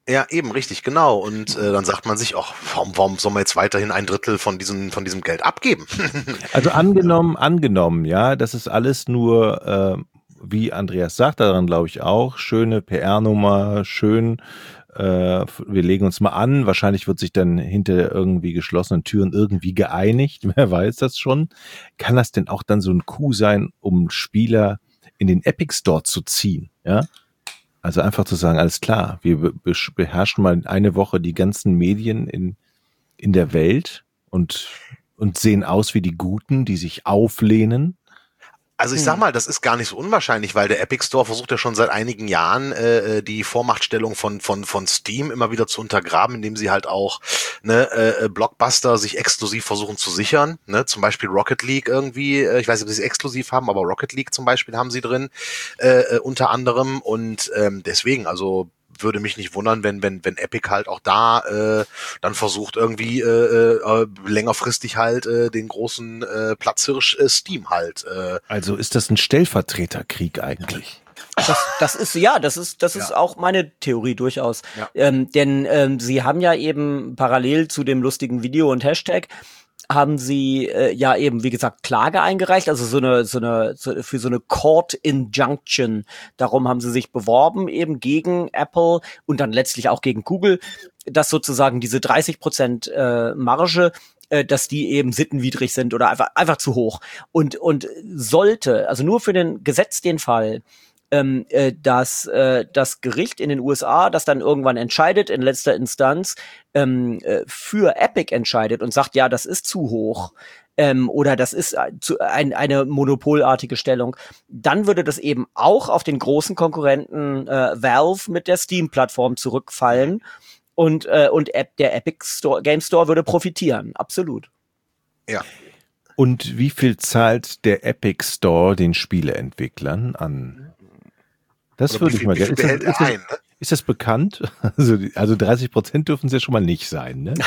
Ja, eben, richtig, genau. Und äh, dann sagt man sich auch, warum, warum soll man jetzt weiterhin ein Drittel von diesem, von diesem Geld abgeben?
Also angenommen, angenommen, ja, das ist alles nur, äh, wie Andreas sagt, daran glaube ich auch, schöne P R-Nummer, schön, äh, wir legen uns mal an, wahrscheinlich wird sich dann hinter irgendwie geschlossenen Türen irgendwie geeinigt, wer weiß das schon. Kann das denn auch dann so ein Coup sein, um Spieler in den Epic Store zu ziehen, ja? Also einfach zu sagen, alles klar, wir be- beherrschen mal eine Woche die ganzen Medien in, in der Welt und, und sehen aus wie die Guten, die sich auflehnen.
Also ich sag mal, das ist gar nicht so unwahrscheinlich, weil der Epic Store versucht ja schon seit einigen Jahren äh, die Vormachtstellung von von von Steam immer wieder zu untergraben, indem sie halt auch ne äh, Blockbuster sich exklusiv versuchen zu sichern, ne, zum Beispiel Rocket League irgendwie, äh, ich weiß nicht, ob sie es exklusiv haben, aber Rocket League zum Beispiel haben sie drin äh, äh, unter anderem und ähm, deswegen, also würde mich nicht wundern, wenn wenn wenn Epic halt auch da äh, dann versucht irgendwie äh, äh, längerfristig halt äh, den großen äh, Platzhirsch äh, Steam halt. Äh,
Also ist das ein Stellvertreterkrieg eigentlich?
Das, das ist, ja, das ist, das ist
Ja.
auch meine Theorie durchaus.
Ja.
Ähm, denn ähm, sie haben ja eben parallel zu dem lustigen Video und Hashtag haben sie äh, ja eben, wie gesagt, Klage eingereicht, also so eine, so eine, so, für so eine Court Injunction. Darum haben sie sich beworben, eben gegen Apple und dann letztlich auch gegen Google, dass sozusagen diese dreißig Prozent äh, Marge, äh, dass die eben sittenwidrig sind oder einfach, einfach zu hoch. Und, und sollte, also nur für den Gesetz den Fall, ähm, äh, dass äh, das Gericht in den U S A, das dann irgendwann entscheidet, in letzter Instanz, ähm, äh, für Epic entscheidet und sagt, ja, das ist zu hoch, ähm, oder das ist ein, zu, ein, eine monopolartige Stellung, dann würde das eben auch auf den großen Konkurrenten äh, Valve mit der Steam-Plattform zurückfallen und, äh, und App, der Epic Store, Game Store würde profitieren, absolut.
ja.
Und wie viel zahlt der Epic Store den Spieleentwicklern an? Das
Oder
würde
wie
ich
viel-
mal
wie
gerne.
viel
Ist, das-
behält er
ist, das-
ein, ne?
ist das bekannt? Also, die- also dreißig Prozent dürfen es ja schon mal nicht sein, ne?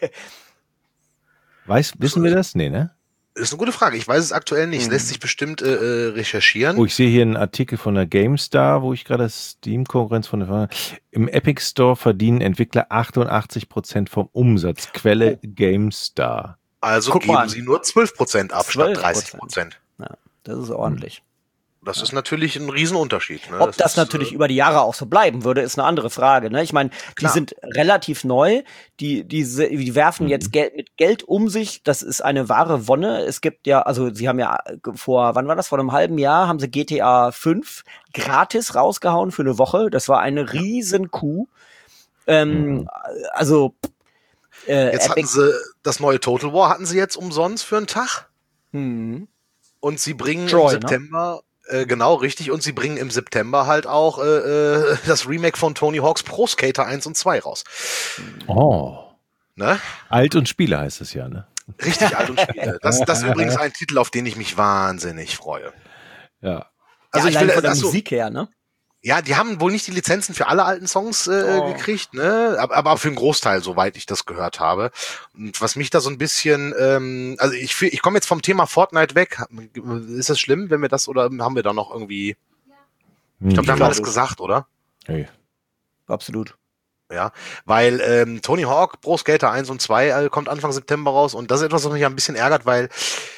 Weiß, wissen wir das? Nee, ne?
Das ist eine gute Frage. Ich weiß es aktuell nicht.
Hm.
Lässt sich bestimmt äh, äh, recherchieren.
Oh, ich sehe hier einen Artikel von der GameStar, wo ich gerade Steam-Konkurrenz von der. Im Epic Store verdienen Entwickler achtundachtzig Prozent vom Umsatz. Quelle GameStar.
Also
Guck mal
geben
an.
sie nur zwölf Prozent ab statt
zwölf
dreißig Prozent.
Ja, das ist ordentlich.
Das ist natürlich ein Riesenunterschied. Ne?
Ob das
ist,
natürlich
äh,
über die Jahre auch so bleiben würde, ist eine andere Frage. Ne? Ich meine, die
Klar.
sind relativ neu, die, die, se- die werfen
Mhm.
jetzt Geld mit Geld um sich. Das ist eine wahre Wonne. Es gibt ja, also sie haben ja vor, wann war das? Vor einem halben Jahr haben sie G T A fünf gratis rausgehauen für eine Woche. Das war eine riesen Coup. Ähm,
Mhm.
Also äh,
Jetzt hatten
Epic.
sie das neue Total War hatten sie jetzt umsonst für einen Tag
Hm.
und sie bringen
Troy,
im
ne?
September äh, genau richtig und sie bringen im September halt auch äh, äh, das Remake von Tony Hawk's Pro Skater eins und zwei raus.
Oh.
Ne?
Alt und Spiele heißt es ja, ne?
Richtig alt und Spiele. Das, das ist übrigens ein Titel, auf den ich mich wahnsinnig freue.
Ja.
Also
ja,
ich
allein
will
von der
achso,
Musik her, ne?
ja, die haben wohl nicht die Lizenzen für alle alten Songs äh,
Oh.
gekriegt, ne? Aber, aber für einen Großteil, soweit ich das gehört habe. Und was mich da so ein bisschen, ähm, also ich fühl- ich komme jetzt vom Thema Fortnite weg. Ist das schlimm, wenn wir das oder haben wir da noch irgendwie? Ich glaube, wir haben
glaub,
alles gesagt, oder?
Hey.
Absolut.
Ja, weil ähm, Tony Hawk Pro Skater eins und zwei äh, kommt Anfang September raus und das ist etwas, was mich ein bisschen ärgert, weil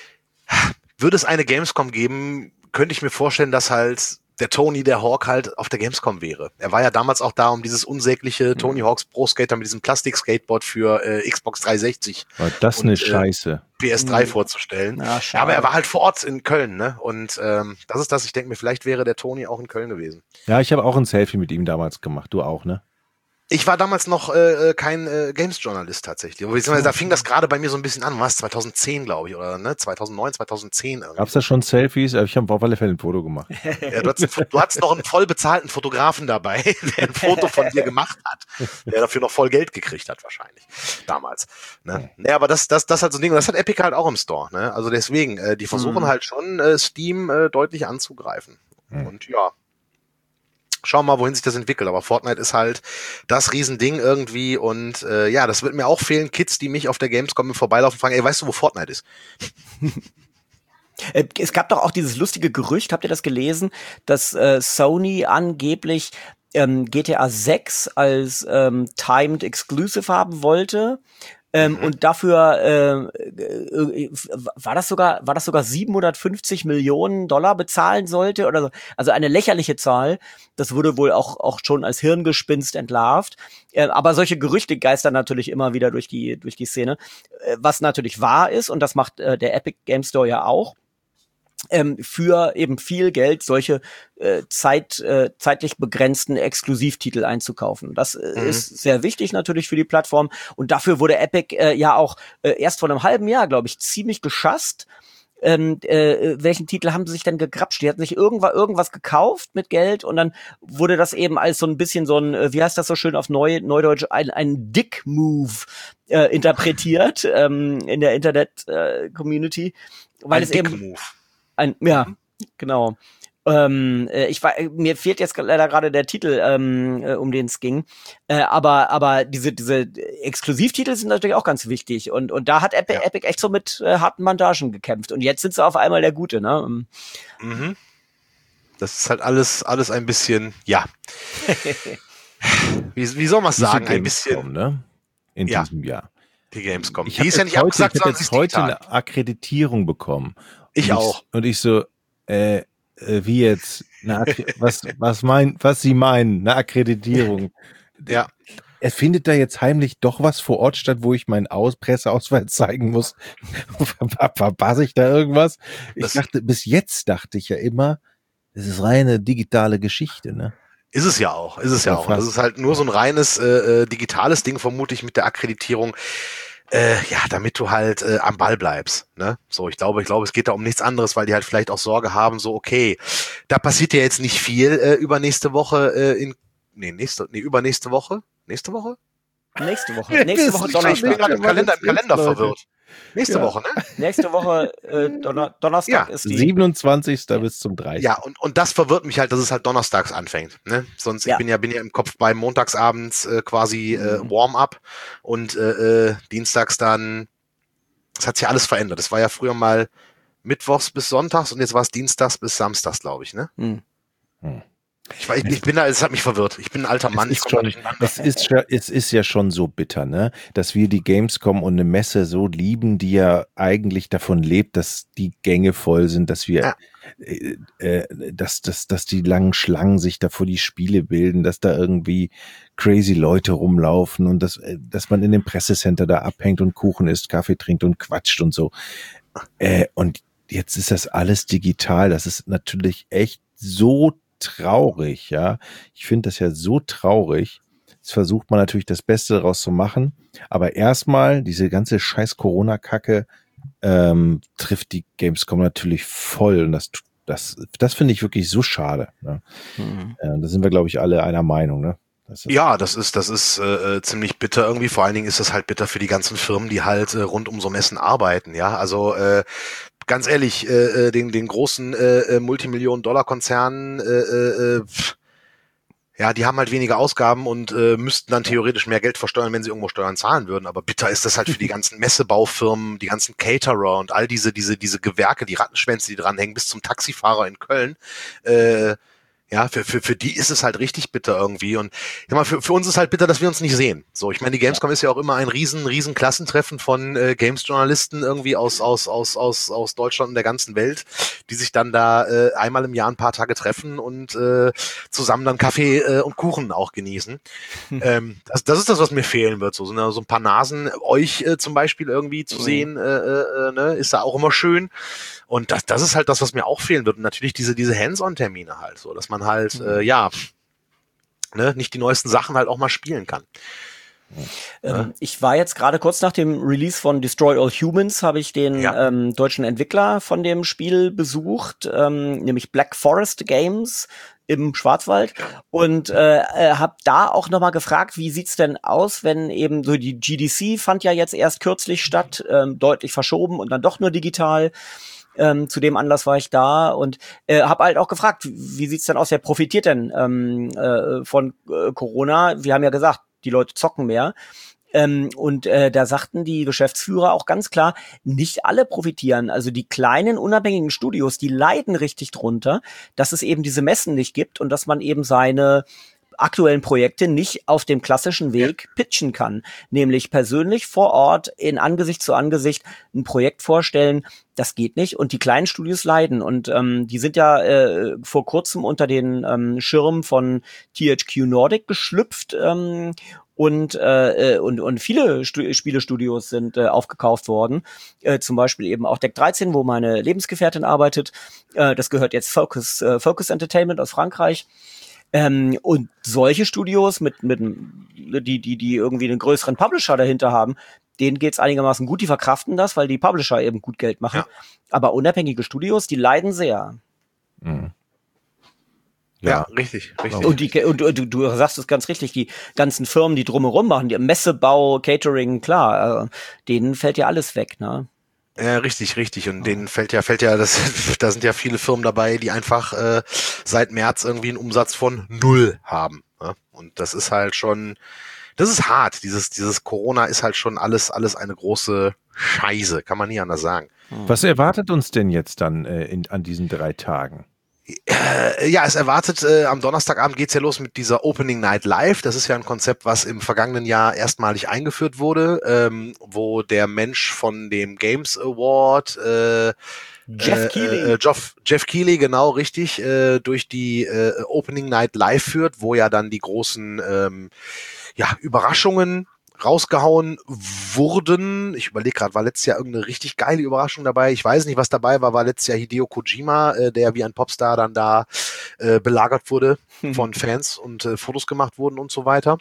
würde es eine Gamescom geben, könnte ich mir vorstellen, dass halt der Tony, der Hawk halt auf der Gamescom wäre. Er war ja damals auch da, um dieses unsägliche Tony Hawks Pro Skater mit diesem Plastik-Skateboard für äh, Xbox dreihundertsechzig,
War das
Und,
eine
äh,
Scheiße.
P S drei
Mhm.
vorzustellen.
Ja,
Ja,
schade.
aber er war halt vor Ort in Köln, ne? Und ähm, das ist das, ich denke mir, vielleicht wäre der Tony auch in Köln gewesen.
Ja, ich habe auch ein Selfie mit ihm damals gemacht. Du auch, ne?
Ich war damals noch äh, kein äh, Games-Journalist tatsächlich. Beziehungsweise da fing das gerade bei mir so ein bisschen an. Was? zweitausendzehn, glaube ich, oder ne? zweitausendneun, zweitausendzehn irgendwie.
Gab's da schon Selfies? Ich habe auf alle Fälle ein Foto gemacht.
Ja, du, hast, du hattest noch einen voll bezahlten Fotografen dabei, der ein Foto von dir gemacht hat, der dafür noch voll Geld gekriegt hat wahrscheinlich damals. Ne, nee, aber das, das, das halt so ein Ding. Und das hat Epic halt auch im Store. Ne? Also deswegen, äh, die versuchen
Mhm.
halt schon äh, Steam äh, deutlich anzugreifen.
Mhm.
Und ja. Schauen wir mal, wohin sich das entwickelt. Aber Fortnite ist halt das Riesending irgendwie. Und äh, ja, das wird mir auch fehlen. Kids, die mich auf der Gamescom im Vorbeilaufen fragen, ey, weißt du, wo Fortnite ist?
Äh, Es gab doch auch dieses lustige Gerücht, habt ihr das gelesen, dass äh, Sony angeblich ähm, G T A sechs als ähm, Timed Exclusive haben wollte. Ähm, mhm. Und dafür äh, äh, war das sogar war das sogar siebenhundertfünfzig Millionen Dollar bezahlen sollte oder so. Also eine lächerliche Zahl. Das wurde wohl auch auch schon als Hirngespinst entlarvt. Äh, aber solche Gerüchte geistern natürlich immer wieder durch die durch die Szene. Äh, was natürlich wahr ist, und das macht äh, der Epic Game Store ja auch, Ähm, für eben viel Geld solche äh, Zeit, äh, zeitlich begrenzten Exklusivtitel einzukaufen. Das äh, mhm. ist sehr wichtig natürlich für die Plattform, und dafür wurde Epic äh, ja auch äh, erst vor einem halben Jahr, glaube ich, ziemlich geschasst. Ähm, äh, welchen Titel haben sie sich denn gegrapscht? Die hatten sich irgendwas, irgendwas gekauft mit Geld, und dann wurde das eben als so ein bisschen so ein, äh, wie heißt das so schön auf Neu Neudeutsch, ein, ein Dick-Move äh, interpretiert ähm, in der Internet-Community. Äh, weil
ein
es eben
Dick-Move.
Ein, ja, mhm. genau. Ähm, äh, ich war, mir fehlt jetzt leider gerade der Titel, ähm, äh, um den es ging. Äh, aber, aber diese, diese Exklusivtitel sind natürlich auch ganz wichtig. Und, und da hat Epic, ja. Epic echt so mit äh, harten Bandagen gekämpft. Und jetzt sind sie auf einmal der Gute, ne?
Mhm. Das ist halt alles, alles ein bisschen, ja. wie, wie soll man es sagen? Ein bisschen,
ne? In
ja.
diesem Jahr.
Die Gamescom.
Ich
die ist ja nicht
heute,
abgesagt,
ich
sondern
jetzt
ist
heute
digital.
eine Akkreditierung bekommen.
Ich
und
auch.
Ich, und ich so, äh, äh, wie jetzt? Eine was, was mein, was Sie meinen? Eine Akkreditierung.
Ja.
Er findet da jetzt heimlich doch was vor Ort statt, wo ich meinen Aus Presseausweis zeigen muss. Verpasse ich da irgendwas? Ich das dachte, bis jetzt dachte ich ja immer, das ist reine digitale Geschichte, ne?
Ist es ja auch, ist es ja, ja auch. Und das ist halt nur so ein reines äh, digitales Ding, vermute ich, mit der Akkreditierung. Äh, ja, damit du halt äh, am Ball bleibst. Ne? So, ich glaube, ich glaube, es geht da um nichts anderes, weil die halt vielleicht auch Sorge haben, so, okay, da passiert ja jetzt nicht viel äh, übernächste Woche äh, in, nee, nächste, nee, übernächste Woche? Nächste Woche?
Nächste Woche. Nächste Woche Donnerstag.
Ich bin gerade im Kalender, im Kalender verwirrt. Nächste
ja.
Woche, ne?
Nächste Woche äh, Donner- Donnerstag
ja,
ist die
siebenundzwanzigsten bis zum dreißigsten
Ja, und, und das verwirrt mich halt, dass es halt donnerstags anfängt. Ne? Sonst,
ja.
ich bin ja, bin ja im Kopf bei montagsabends äh, quasi äh, Warm-up und äh, äh, dienstags dann, das hat sich alles verändert. Das war ja früher mal mittwochs bis sonntags, und jetzt war es dienstags bis samstags, glaube ich, ne? Hm. Hm. Ich, ich, ich bin da, es hat mich verwirrt. Ich bin ein alter Mann.
Es ist, schon, es, ist, es ist ja schon so bitter, ne, dass wir die Gamescom und eine Messe so lieben, die ja eigentlich davon lebt, dass die Gänge voll sind, dass wir, ja. äh, äh, dass, dass, dass die langen Schlangen sich da vor die Spiele bilden, dass da irgendwie crazy Leute rumlaufen und dass, dass man in dem Pressecenter da abhängt und Kuchen isst, Kaffee trinkt und quatscht und so. Äh, und jetzt ist das alles digital. Das ist natürlich echt so traurig, ja. Ich finde das ja so traurig. Jetzt versucht man natürlich das Beste daraus zu machen, aber erstmal diese ganze scheiß Corona-Kacke ähm, trifft die Gamescom natürlich voll, und das das das finde ich wirklich so schade. Ne? Mhm. Äh, da sind wir, glaube ich, alle einer Meinung, ne?
Das ja, das ist das ist äh, ziemlich bitter irgendwie. Vor allen Dingen ist das halt bitter für die ganzen Firmen, die halt äh, rund um so Messen arbeiten, ja. Also äh, ganz ehrlich, äh, den, den großen äh, Multimillionen-Dollar-Konzernen, äh, äh, ja, die haben halt weniger Ausgaben und äh, müssten dann theoretisch mehr Geld versteuern, wenn sie irgendwo Steuern zahlen würden. Aber bitter ist das halt für die ganzen Messebaufirmen, die ganzen Caterer und all diese diese diese Gewerke, die Rattenschwänze, die dranhängen, bis zum Taxifahrer in Köln. Äh, Ja, für, für, für die ist es halt richtig bitter irgendwie. Und ich sag mal, für, für uns ist halt bitter, dass wir uns nicht sehen. So, ich meine, die Gamescom ist ja auch immer ein riesen, riesen Klassentreffen von äh, Games-Journalisten irgendwie aus, aus, aus, aus, aus Deutschland und der ganzen Welt, die sich dann da äh, einmal im Jahr ein paar Tage treffen und äh, zusammen dann Kaffee äh, und Kuchen auch genießen. Hm. Ähm, das, das ist das, was mir fehlen wird. So, so, eine, so ein paar Nasen, euch äh, zum Beispiel irgendwie zu mhm. sehen, äh, äh, ne, ist da auch immer schön. Und das, das ist halt das, was mir auch fehlen wird. Und natürlich diese, diese Hands-on-Termine halt, so, dass man halt, mhm. äh, ja, ne, nicht die neuesten Sachen halt auch mal spielen kann.
Ähm, ja. Ich war jetzt gerade kurz nach dem Release von Destroy All Humans, habe ich den ja. ähm, deutschen Entwickler von dem Spiel besucht, ähm, nämlich Black Forest Games im Schwarzwald, und äh, äh, habe da auch nochmal gefragt, wie sieht's denn aus, wenn eben so die G D C fand ja jetzt erst kürzlich statt, ähm, deutlich verschoben und dann doch nur digital. Ähm, zu dem Anlass war ich da und äh, habe halt auch gefragt, wie sieht's denn aus, wer profitiert denn ähm, äh, von äh, Corona? Wir haben ja gesagt, die Leute zocken mehr. Ähm, und äh, da sagten die Geschäftsführer auch ganz klar, nicht alle profitieren. Also die kleinen, unabhängigen Studios, die leiden richtig drunter, dass es eben diese Messen nicht gibt und dass man eben seine aktuellen Projekte nicht auf dem klassischen Weg pitchen kann. Nämlich persönlich vor Ort in Angesicht zu Angesicht ein Projekt vorstellen, das geht nicht. Und die kleinen Studios leiden. Und ähm, die sind ja äh, vor kurzem unter den ähm, Schirm von T H Q Nordic geschlüpft. Ähm, Und, äh, und, und viele Stu- Spielestudios sind äh, aufgekauft worden. Äh, zum Beispiel eben auch Deck dreizehn, wo meine Lebensgefährtin arbeitet. Äh, das gehört jetzt Focus, äh, Focus Entertainment aus Frankreich. Ähm, und solche Studios, mit, mit, die, die, die irgendwie einen größeren Publisher dahinter haben, denen geht's einigermaßen gut. Die verkraften das, weil die Publisher eben gut Geld machen.
Ja.
Aber unabhängige Studios, die leiden sehr.
Mhm.
Ja,
Ja.
richtig, richtig.
Und, die, und du, du sagst es ganz richtig, die ganzen Firmen, die drumherum machen, die Messebau, Catering, klar, äh, denen fällt ja alles weg, ne?
Ja, richtig, richtig. Und denen fällt ja, fällt ja, das, da sind ja viele Firmen dabei, die einfach äh, seit März irgendwie einen Umsatz von null haben. Ne? Und das ist halt schon, das ist hart. Dieses, dieses Corona ist halt schon alles, alles eine große Scheiße, kann man nie anders sagen.
Was erwartet uns denn jetzt dann äh, in, an diesen drei Tagen?
Äh, ja, es erwartet, äh, am Donnerstagabend geht's ja los mit dieser Opening Night Live. Das ist ja ein Konzept, was im vergangenen Jahr erstmalig eingeführt wurde, ähm, wo der Mensch von dem Games Award, äh,
Jeff
äh,
Keighley.
Äh, Jeff, Jeff Keighley, genau, richtig, äh, durch die äh, Opening Night Live führt, wo ja dann die großen ähm, ja, Überraschungen rausgehauen wurden. Ich überlege gerade, war letztes Jahr irgendeine richtig geile Überraschung dabei? Ich weiß nicht, was dabei war. War letztes Jahr Hideo Kojima, äh, der wie ein Popstar dann da äh, belagert wurde von Fans und äh, Fotos gemacht wurden und so weiter.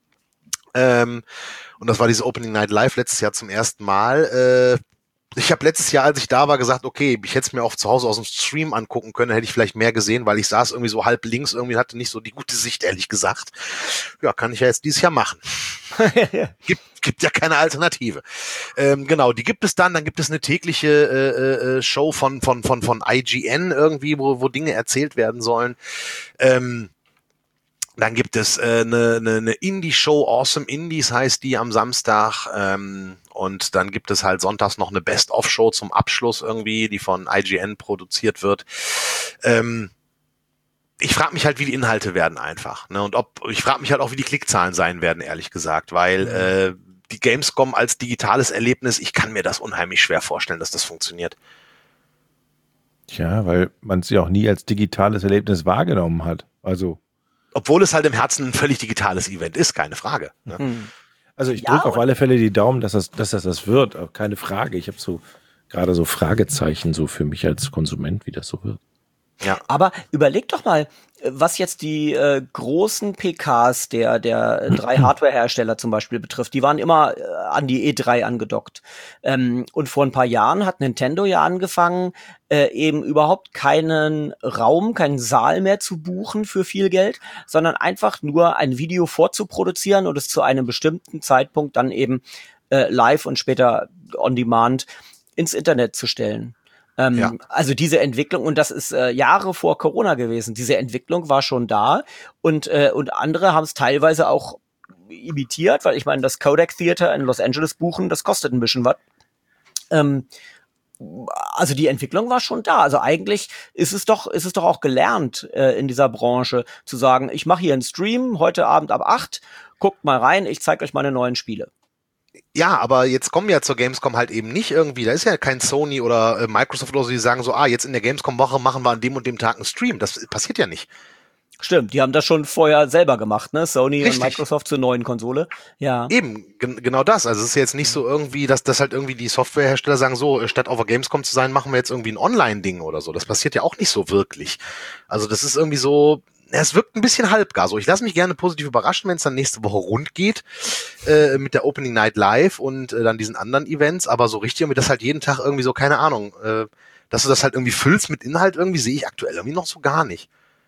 Ähm, und das war diese Opening Night Live letztes Jahr zum ersten Mal. Äh, ich habe letztes Jahr, als ich da war, gesagt, okay, ich hätte es mir auch zu Hause aus dem Stream angucken können, hätte ich vielleicht mehr gesehen, weil ich saß irgendwie so halb links, irgendwie hatte nicht so die gute Sicht, ehrlich gesagt. Ja, kann ich ja jetzt dieses Jahr machen. gibt, gibt ja keine Alternative. Ähm, genau, die gibt es dann, dann gibt es eine tägliche äh, äh, Show von, von, von, von I G N irgendwie, wo, wo Dinge erzählt werden sollen. Ähm, Dann gibt es äh, eine, eine, eine Indie-Show, Awesome Indies heißt die am Samstag. Ähm, und dann gibt es halt sonntags noch eine Best-of-Show zum Abschluss irgendwie, die von I G N produziert wird. Ähm, ich frage mich halt, wie die Inhalte werden einfach. Ne? Und ob ich frage mich halt auch, wie die Klickzahlen sein werden, ehrlich gesagt. Weil äh, die Gamescom als digitales Erlebnis, ich kann mir das unheimlich schwer vorstellen, dass das funktioniert.
Tja, weil man es ja auch nie als digitales Erlebnis wahrgenommen hat. Also
Obwohl es halt im Herzen ein völlig digitales Event ist, keine Frage. Ne?
Hm.
Also ich
Ja,
drücke auf
und-
alle Fälle die Daumen, dass das, dass das das wird. Auch keine Frage. Ich habe so gerade so Fragezeichen so für mich als Konsument, wie das so wird.
Ja.
Aber überleg doch mal, was jetzt die äh, großen P Ks der der drei Hardware-Hersteller zum Beispiel betrifft. Die waren immer äh, an die E drei angedockt. Ähm, und vor ein paar Jahren hat Nintendo ja angefangen, äh, eben überhaupt keinen Raum, keinen Saal mehr zu buchen für viel Geld, sondern einfach nur ein Video vorzuproduzieren und es zu einem bestimmten Zeitpunkt dann eben äh, live und später on demand ins Internet zu stellen. Ähm,
Ja.
Also diese Entwicklung, und das ist äh, Jahre vor Corona gewesen, diese Entwicklung war schon da und, äh, und andere haben es teilweise auch imitiert, weil ich meine, das Kodak Theater in Los Angeles buchen, das kostet ein bisschen was. Ähm, also die Entwicklung war schon da. Also eigentlich ist es doch, ist es doch auch gelernt äh, in dieser Branche zu sagen, ich mache hier einen Stream heute Abend ab acht, guckt mal rein, ich zeige euch meine neuen Spiele.
Ja, aber jetzt kommen ja zur Gamescom halt eben nicht irgendwie, da ist ja kein Sony oder äh, Microsoft oder so, die sagen so, ah, jetzt in der Gamescom-Woche machen wir an dem und dem Tag einen Stream. Das passiert ja nicht.
Stimmt, die haben das schon vorher selber gemacht, ne? Sony
Richtig.
und Microsoft zur neuen Konsole. Ja.
Eben, gen genau das. Also es ist jetzt nicht so irgendwie, dass das halt irgendwie die Softwarehersteller sagen, so, äh, statt auf der Gamescom zu sein, machen wir jetzt irgendwie ein Online-Ding oder so. Das passiert ja auch nicht so wirklich. Also das ist irgendwie so, ja, es wirkt ein bisschen halbgar so. Ich lasse mich gerne positiv überraschen, wenn es dann nächste Woche rund geht äh, mit der Opening Night Live und äh, dann diesen anderen Events. Aber so richtig irgendwie das halt jeden Tag irgendwie so, keine Ahnung, äh, dass du das halt irgendwie füllst mit Inhalt irgendwie, sehe ich aktuell irgendwie noch so gar nicht.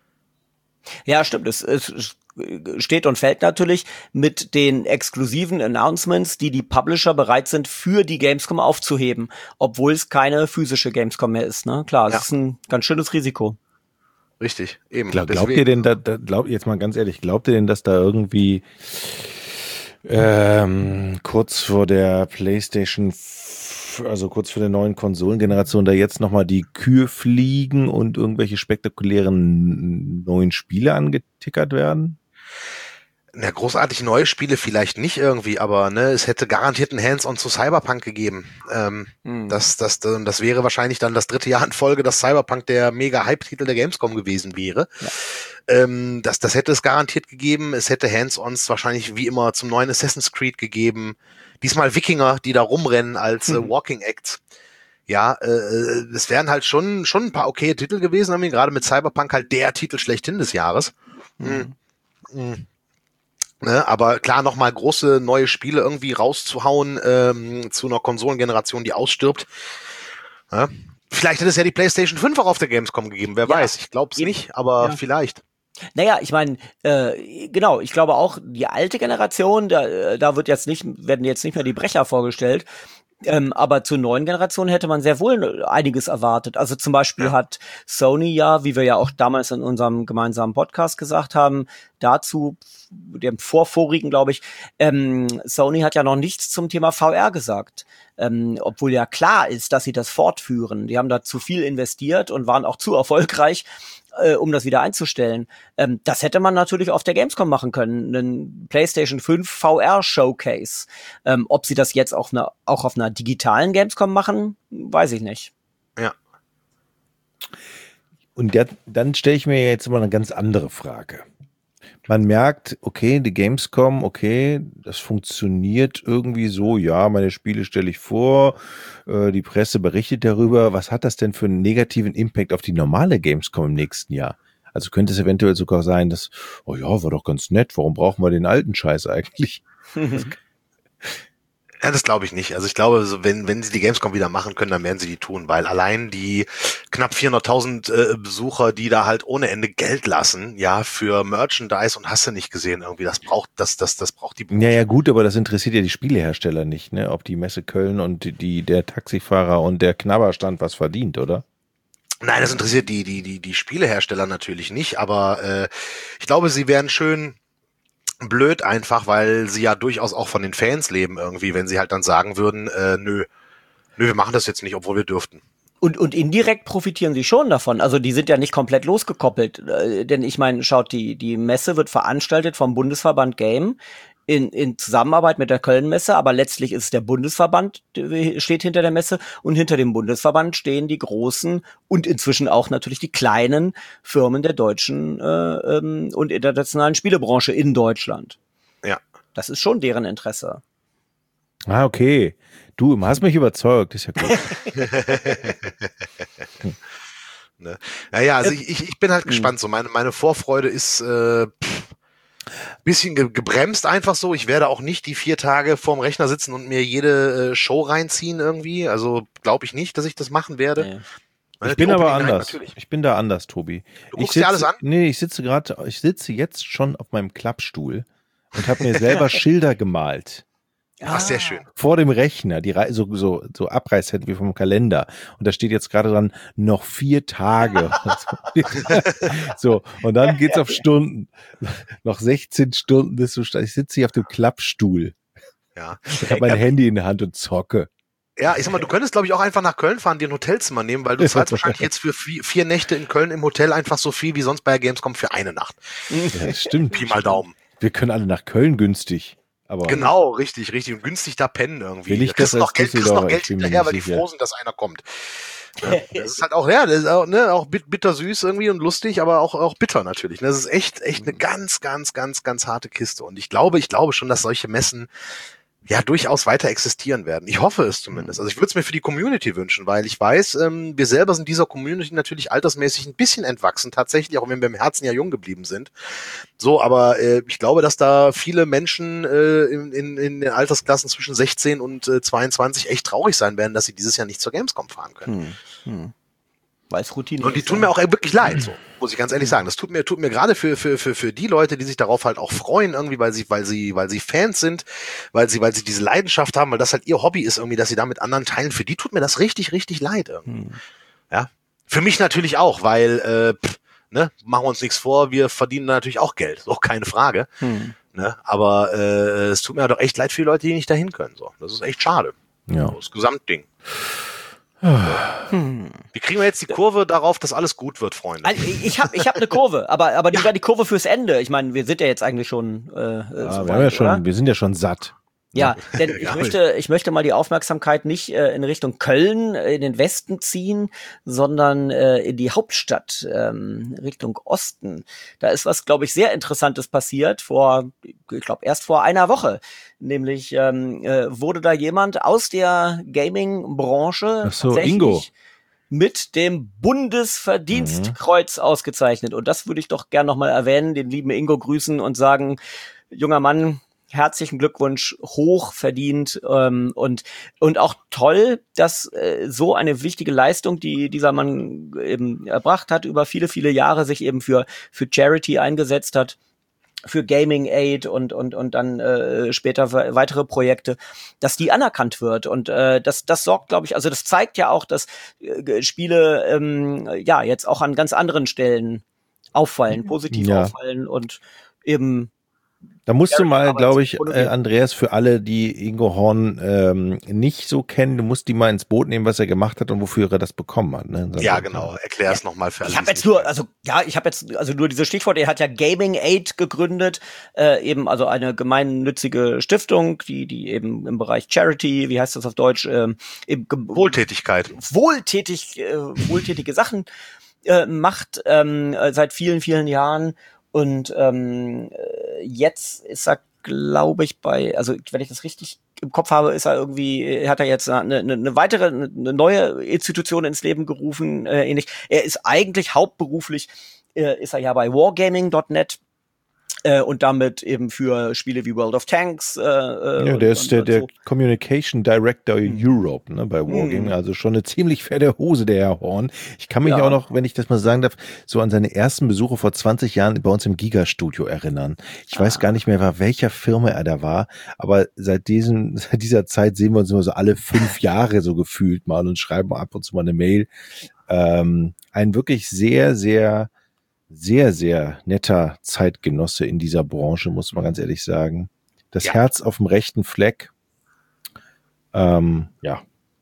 Ja, stimmt. Es, es steht und fällt natürlich mit den exklusiven Announcements, die die Publisher bereit sind, für die Gamescom aufzuheben, obwohl es keine physische Gamescom mehr ist. Ne? Klar, es
Ja.
ist ein ganz schönes Risiko.
Richtig, eben.
Glaub, glaubt
Deswegen-
ihr denn, da, da, glaubt jetzt mal ganz ehrlich, glaubt ihr denn, dass da irgendwie ähm, kurz vor der PlayStation, f- also kurz vor der neuen Konsolengeneration, da jetzt nochmal die Kühe fliegen und irgendwelche spektakulären neuen Spiele angetickert werden?
Na, großartig neue Spiele vielleicht nicht irgendwie, aber ne, es hätte garantiert ein Hands-on zu Cyberpunk gegeben. Ähm, hm. das, das, das wäre wahrscheinlich dann das dritte Jahr in Folge, dass Cyberpunk der Mega-Hype-Titel der Gamescom gewesen wäre. Ja. Ähm, das, das hätte es garantiert gegeben. Es hätte Hands-ons wahrscheinlich wie immer zum neuen Assassin's Creed gegeben. Diesmal Wikinger, die da rumrennen als hm. äh, Walking Acts. Ja, äh, es wären halt schon schon ein paar okaye Titel gewesen, haben wir gerade mit Cyberpunk halt der Titel schlechthin des Jahres. Hm. Hm. Ne, aber klar, nochmal große neue Spiele irgendwie rauszuhauen ähm, zu einer Konsolengeneration, die ausstirbt. Ja. Vielleicht hätte es ja die PlayStation fünf auch auf der Gamescom gegeben, wer ja, weiß. Ich glaube es nicht, aber ja. vielleicht.
Naja, ich meine, äh, genau, ich glaube auch, die alte Generation, da, da wird jetzt nicht, werden jetzt nicht mehr die Brecher vorgestellt. Ähm, aber zur neuen Generation hätte man sehr wohl einiges erwartet. Also zum Beispiel ja. hat Sony ja, wie wir ja auch damals in unserem gemeinsamen Podcast gesagt haben, dazu, dem vorvorigen, glaube ich, ähm, Sony hat ja noch nichts zum Thema V R gesagt. Ähm, obwohl ja klar ist, dass sie das fortführen. Die haben da zu viel investiert und waren auch zu erfolgreich, äh, um das wieder einzustellen. Ähm, das hätte man natürlich auf der Gamescom machen können. Einen PlayStation fünf V R Showcase. Ähm, ob sie das jetzt auf einer, auch auf einer digitalen Gamescom machen, weiß ich nicht.
Ja.
Und der, dann stelle ich mir jetzt immer eine ganz andere Frage. Man merkt, okay, die Gamescom, okay, das funktioniert irgendwie so, ja, meine Spiele stelle ich vor, äh, die Presse berichtet darüber. Was hat das denn für einen negativen Impact auf die normale Gamescom im nächsten Jahr? Also könnte es eventuell sogar sein, dass, oh ja, war doch ganz nett, warum brauchen wir den alten Scheiß eigentlich?
Ja, das glaube ich nicht. Also ich glaube, so wenn wenn sie die Gamescom wieder machen können, dann werden sie die tun, weil allein die knapp vierhunderttausend äh, Besucher, die da halt ohne Ende Geld lassen, ja, für Merchandise und hast du nicht gesehen irgendwie, das braucht das das das braucht die Branche.
Ja, ja gut, aber das interessiert ja die Spielehersteller nicht, ne? Ob die Messe Köln und die, die der Taxifahrer und der Knabberstand was verdient, oder?
Nein, das interessiert die die die die Spielehersteller natürlich nicht, aber äh, ich glaube, sie wären schön blöd einfach, weil sie ja durchaus auch von den Fans leben irgendwie, wenn sie halt dann sagen würden, äh, nö, nö, wir machen das jetzt nicht, obwohl wir dürften.
Und, und indirekt profitieren sie schon davon. Also die sind ja nicht komplett losgekoppelt. Äh, denn ich meine, schaut, die, die Messe wird veranstaltet vom Bundesverband Game in, in Zusammenarbeit mit der Köln-Messe, aber letztlich ist der Bundesverband, steht hinter der Messe und hinter dem Bundesverband stehen die großen und inzwischen auch natürlich die kleinen Firmen der deutschen äh, ähm, und internationalen Spielebranche in Deutschland.
Ja.
Das ist schon deren Interesse.
Ah, okay. Du hast mich überzeugt, ist ja gut.
ne? Naja, also ich, ich, ich bin halt gespannt. So meine, meine Vorfreude ist äh, pff, bisschen ge- gebremst einfach so. Ich werde auch nicht die vier Tage vorm Rechner sitzen und mir jede äh, Show reinziehen irgendwie. Also glaube ich nicht, dass ich das machen werde.
Nee. Ich bin aber anders. Night, ich bin da anders, Tobi.
Du guckst
ich
dir alles an?
Nee, ich sitze gerade, ich sitze jetzt schon auf meinem Klappstuhl und habe mir selber Schilder gemalt.
Ach, sehr schön.
Vor dem Rechner, die Re- so, so, so Abreißzettel wie vom Kalender. Und da steht jetzt gerade dran, noch vier Tage. So, und dann geht's auf Stunden. Noch sechzehn Stunden bis du, ich sitze hier auf dem Klappstuhl.
Ja.
Ich habe mein ja. Handy in der Hand und zocke.
Ja, ich sag mal, du könntest, glaube ich, auch einfach nach Köln fahren, dir ein Hotelzimmer nehmen, weil du zahlst wahrscheinlich jetzt für vier, vier Nächte in Köln im Hotel einfach so viel wie sonst bei der Gamescom für eine Nacht.
Ja, das stimmt.
Pi mal Daumen.
Wir können alle nach Köln günstig. Aber
genau, richtig, richtig. Und günstig da pennen irgendwie.
Will ich
da kriegst
das
noch Geld, kriegst noch Geld hinterher, weil die
sicher.
froh sind, dass einer kommt. Ja, das ist halt auch, ja, das ist auch, ne, auch bittersüß irgendwie und lustig, aber auch, auch bitter natürlich. Das ist echt, echt eine ganz, ganz, ganz, ganz harte Kiste. Und ich glaube, ich glaube schon, dass solche Messen ja durchaus weiter existieren werden. Ich hoffe es zumindest. Also ich würde es mir für die Community wünschen, weil ich weiß, ähm, wir selber sind dieser Community natürlich altersmäßig ein bisschen entwachsen, tatsächlich, auch wenn wir im Herzen ja jung geblieben sind. So, aber äh, ich glaube, dass da viele Menschen äh, in, in, in den Altersklassen zwischen sechzehn und äh, zweiundzwanzig echt traurig sein werden, dass sie dieses Jahr nicht zur Gamescom fahren können.
Hm. Hm. Weil es Routine ist.
Und die tun mir auch wirklich leid, so, muss ich ganz ehrlich sagen. Das tut mir, tut mir gerade für, für, für, für die Leute, die sich darauf halt auch freuen, irgendwie, weil sie, weil sie, weil sie Fans sind, weil sie, weil sie diese Leidenschaft haben, weil das halt ihr Hobby ist, irgendwie, dass sie da mit anderen teilen. Für die tut mir das richtig, richtig leid, irgendwie. Hm. Ja. Für mich natürlich auch, weil, äh, pff, ne, machen wir uns nichts vor, wir verdienen natürlich auch Geld, so, keine Frage. Hm. Ne, aber, äh, es tut mir doch echt leid für die Leute, die nicht dahin können, so. Das ist echt schade.
Ja.
So, das Gesamtding. Hm. Wie kriegen wir jetzt die Kurve darauf, dass alles gut wird, Freunde?
Also, ich habe ich hab eine Kurve, aber, aber die, ja. die Kurve fürs Ende. Ich meine, wir sind ja jetzt eigentlich schon äh,
ja,
so
wir,
weit,
haben ja schon,
oder?
wir sind ja schon satt.
Ja, denn ich ja. möchte, ich möchte mal die Aufmerksamkeit nicht äh, in Richtung Köln, äh, in den Westen ziehen, sondern äh, in die Hauptstadt, ähm, Richtung Osten. Da ist was, glaube ich, sehr Interessantes passiert vor, ich glaube, erst vor einer Woche. Nämlich ähm, äh, wurde da jemand aus der Gaming-Branche
Ach so,
tatsächlich
Ingo.
mit dem Bundesverdienstkreuz mhm. ausgezeichnet. Und das würde ich doch gern nochmal erwähnen, den lieben Ingo grüßen und sagen, junger Mann, herzlichen Glückwunsch, hoch verdient ähm, und und auch toll, dass äh, so eine wichtige Leistung, die dieser Mann eben erbracht hat, über viele, viele Jahre sich eben für für Charity eingesetzt hat, für Gaming Aid und und und dann äh, später weitere Projekte, dass die anerkannt wird und äh, das das sorgt, glaube ich, also das zeigt ja auch, dass äh, Spiele ähm, ja jetzt auch an ganz anderen Stellen auffallen, positiv
ja.
auffallen und eben
Da musst du mal, glaube ich, äh, Andreas, für alle, die Ingo Horn ähm, nicht so kennen, du musst die mal ins Boot nehmen, was er gemacht hat und wofür er das bekommen hat. Ne?
Ja, genau. Erklär es ja. nochmal für alle.
Ich habe jetzt nur, also ja, ich habe jetzt also nur dieses Stichwort. Er hat ja Gaming Aid gegründet, äh, eben also eine gemeinnützige Stiftung, die die eben im Bereich Charity, wie heißt das auf Deutsch, ähm, eben
Wohltätigkeit,
wohltätig, äh, wohltätige Sachen äh, macht ähm, seit vielen vielen Jahren. Und ähm, jetzt ist er, glaube ich, bei, also wenn ich das richtig im Kopf habe, ist er irgendwie, hat er jetzt eine, eine, eine weitere, eine neue Institution ins Leben gerufen, äh, ähnlich. Er ist eigentlich hauptberuflich, äh, ist er ja bei wargaming Punkt net äh, und damit eben für Spiele wie World of Tanks. Äh,
ja, der ist der, der so. Communication Director hm. Europe, ne, bei Wargaming, hm. also schon eine ziemlich fette Hose, der Herr Horn. Ich kann mich ja. auch noch, wenn ich das mal sagen darf, so an seine ersten Besuche vor zwanzig Jahren bei uns im Giga-Studio erinnern. Ich ah. weiß gar nicht mehr, bei welcher Firma er da war, aber seit diesem, seit dieser Zeit sehen wir uns immer so alle fünf Jahre so gefühlt mal und schreiben ab und zu mal eine Mail. Ähm, ein wirklich sehr, sehr sehr, sehr netter Zeitgenosse in dieser Branche, muss man ganz ehrlich sagen. Das ja. Herz auf dem rechten Fleck. Ähm, ja.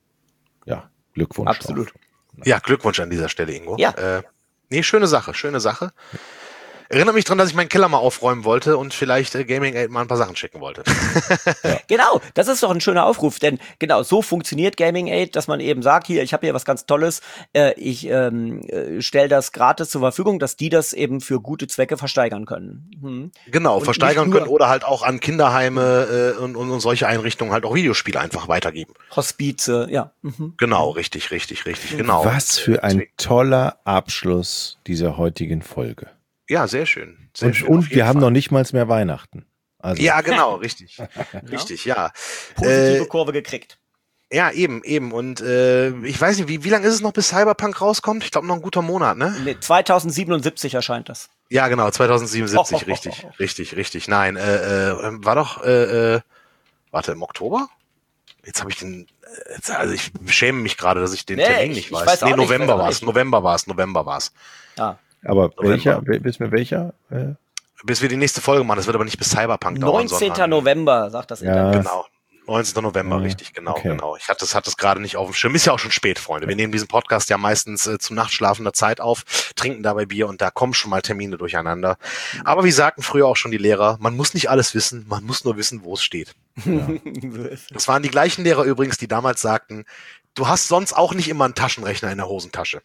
Ja, Glückwunsch.
Absolut.
Auch. Ja, Glückwunsch an dieser Stelle, Ingo.
Ja.
Äh, nee, schöne Sache, schöne Sache. Erinnere mich dran, dass ich meinen Keller mal aufräumen wollte und vielleicht äh, Gaming Aid mal ein paar Sachen schicken wollte.
Ja. Genau, das ist doch ein schöner Aufruf, denn genau so funktioniert Gaming Aid, dass man eben sagt, hier, ich habe hier was ganz Tolles, äh, ich ähm, äh, stelle das gratis zur Verfügung, dass die das eben für gute Zwecke versteigern können. Hm.
Genau, und versteigern können oder halt auch an Kinderheime äh, und, und, und solche Einrichtungen halt auch Videospiele einfach weitergeben.
Hospize, ja. Mhm.
Genau, richtig, richtig, richtig, genau.
Was für ein toller Abschluss dieser heutigen Folge.
Ja, sehr schön. Sehr
und
schön,
und wir Fall. haben noch nicht mal mehr Weihnachten. Also.
Ja, genau, richtig. Richtig, ja.
Positive äh, Kurve gekriegt.
Ja, eben, eben. Und äh, ich weiß nicht, wie, wie lange ist es noch, bis Cyberpunk rauskommt? Ich glaube, noch ein guter Monat, ne?
Nee, zweitausendsiebenundsiebzig erscheint das.
Ja, genau, zweitausendsiebenundsiebzig, oh, oh, richtig, oh, oh. richtig, richtig. Nein, äh, äh, war doch, äh, äh, warte, im Oktober? Jetzt habe ich den, jetzt, also ich schäme mich gerade, dass ich den
nee,
Termin nicht
ich,
weiß.
Ich weiß
nee,
auch
November war es,
nicht.
November war es, November war es.
Ah.
Aber welcher, wissen wir welcher? Äh?
Bis wir die nächste Folge machen, das wird aber nicht bis Cyberpunk dauern.
neunzehnten November, sagt das
ja.
Internet.
Genau. neunzehnten November, ja, richtig, genau,
okay.
genau. Ich hatte das, hatte das gerade nicht auf dem Schirm. Ist ja auch schon spät, Freunde. Wir nehmen diesen Podcast ja meistens äh, zu nachtschlafender Zeit auf, trinken dabei Bier und da kommen schon mal Termine durcheinander. Aber wie sagten früher auch schon die Lehrer, man muss nicht alles wissen, man muss nur wissen, wo es steht. Ja. Das waren die gleichen Lehrer übrigens, die damals sagten, du hast sonst auch nicht immer einen Taschenrechner in der Hosentasche.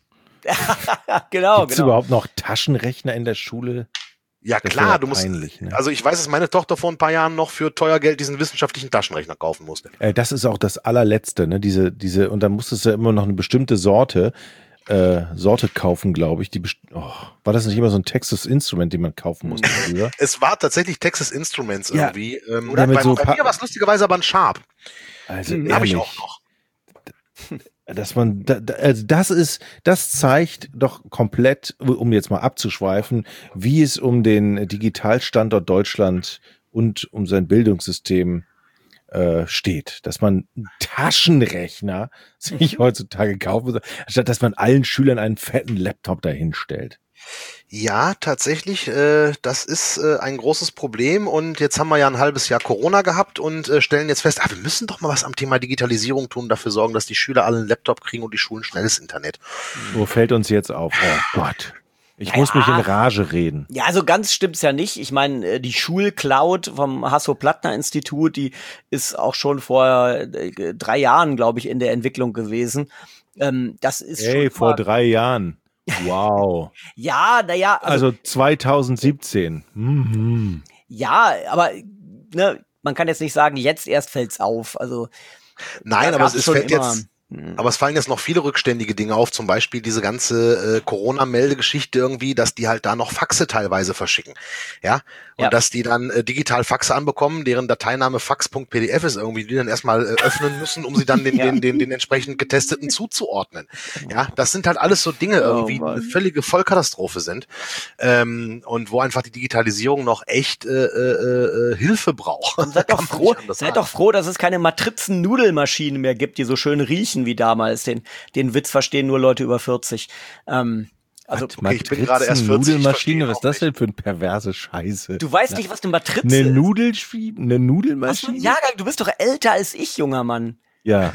Genau,
Gibt's
genau.
überhaupt noch Taschenrechner in der Schule?
Ja,
das
klar, du musst,
peinlich, ne?
Also ich weiß, dass meine Tochter vor ein paar Jahren noch für teuer Geld diesen wissenschaftlichen Taschenrechner kaufen musste.
Äh, das ist auch das allerletzte, ne? Diese, diese, und dann musstest du ja immer noch eine bestimmte Sorte, äh, Sorte kaufen, glaube ich. Die best- oh, war das nicht immer so ein Texas Instrument, den man kaufen musste früher?
Es war tatsächlich Texas Instruments
ja.
irgendwie. Ähm,
Oder
bei
so
bei mir war es lustigerweise aber ein Sharp.
Also
den habe ich auch noch.
Dass man, da, also das ist, das zeigt doch komplett, um jetzt mal abzuschweifen, wie es um den Digitalstandort Deutschland und um sein Bildungssystem äh, steht. Dass man Taschenrechner sich heutzutage kaufen soll, anstatt dass man allen Schülern einen fetten Laptop dahin stellt.
Ja, tatsächlich, äh, das ist äh, ein großes Problem und jetzt haben wir ja ein halbes Jahr Corona gehabt und äh, stellen jetzt fest, ah, wir müssen doch mal was am Thema Digitalisierung tun, dafür sorgen, dass die Schüler alle einen Laptop kriegen und die Schulen schnelles Internet.
Wo fällt uns jetzt auf? Oh Gott. Ich
Ja,
muss mich in
ja.
Rage reden.
Ja, also ganz stimmt's ja nicht. Ich meine, äh, die Schulcloud vom Hasso-Plattner-Institut, die ist auch schon vor äh, drei Jahren, glaube ich, in der Entwicklung gewesen. Ähm, das ist
Hey,
schon
vor
mal,
drei Jahren. Wow.
ja, naja, also,
Also zwanzig siebzehn. Mhm.
ja, aber ne, man kann jetzt nicht sagen, jetzt erst fällt's auf. Also
Nein,
da
aber es
gab's
ist,
schon
fällt
immer-
jetzt, aber es fallen jetzt noch viele rückständige Dinge auf, zum Beispiel diese ganze äh, Corona-Meldegeschichte irgendwie, dass die halt da noch Faxe teilweise verschicken, ja, und
Ja.
dass die dann äh, digital Faxe anbekommen, deren Dateiname fax.pdf ist irgendwie, die dann erstmal äh, öffnen müssen, um sie dann den,
Ja.
den, den, den entsprechend Getesteten zuzuordnen. Ja, das sind halt alles so Dinge irgendwie, die
Mann.
eine völlige Vollkatastrophe sind, ähm, und wo einfach die Digitalisierung noch echt äh, äh, äh, Hilfe braucht.
Und seid doch
Kann man
froh,
nicht anders
seid
sagen.
doch froh, dass es keine Matrizen-Nudelmaschinen mehr gibt, die so schön riechen wie damals. Den, den Witz verstehen nur Leute über vierzig. Ähm, also,
okay, ich bin gerade erst vierzig, ich
Nudelmaschine,
verstehe
was ist
auch
das
nicht.
denn für eine perverse Scheiße?
du weißt nicht, was eine Matrize
Eine
ist.
Nudelschwie, eine
Was,
Nudelmaschine?
Jahrgang, du bist doch älter als ich, junger Mann.
Ja.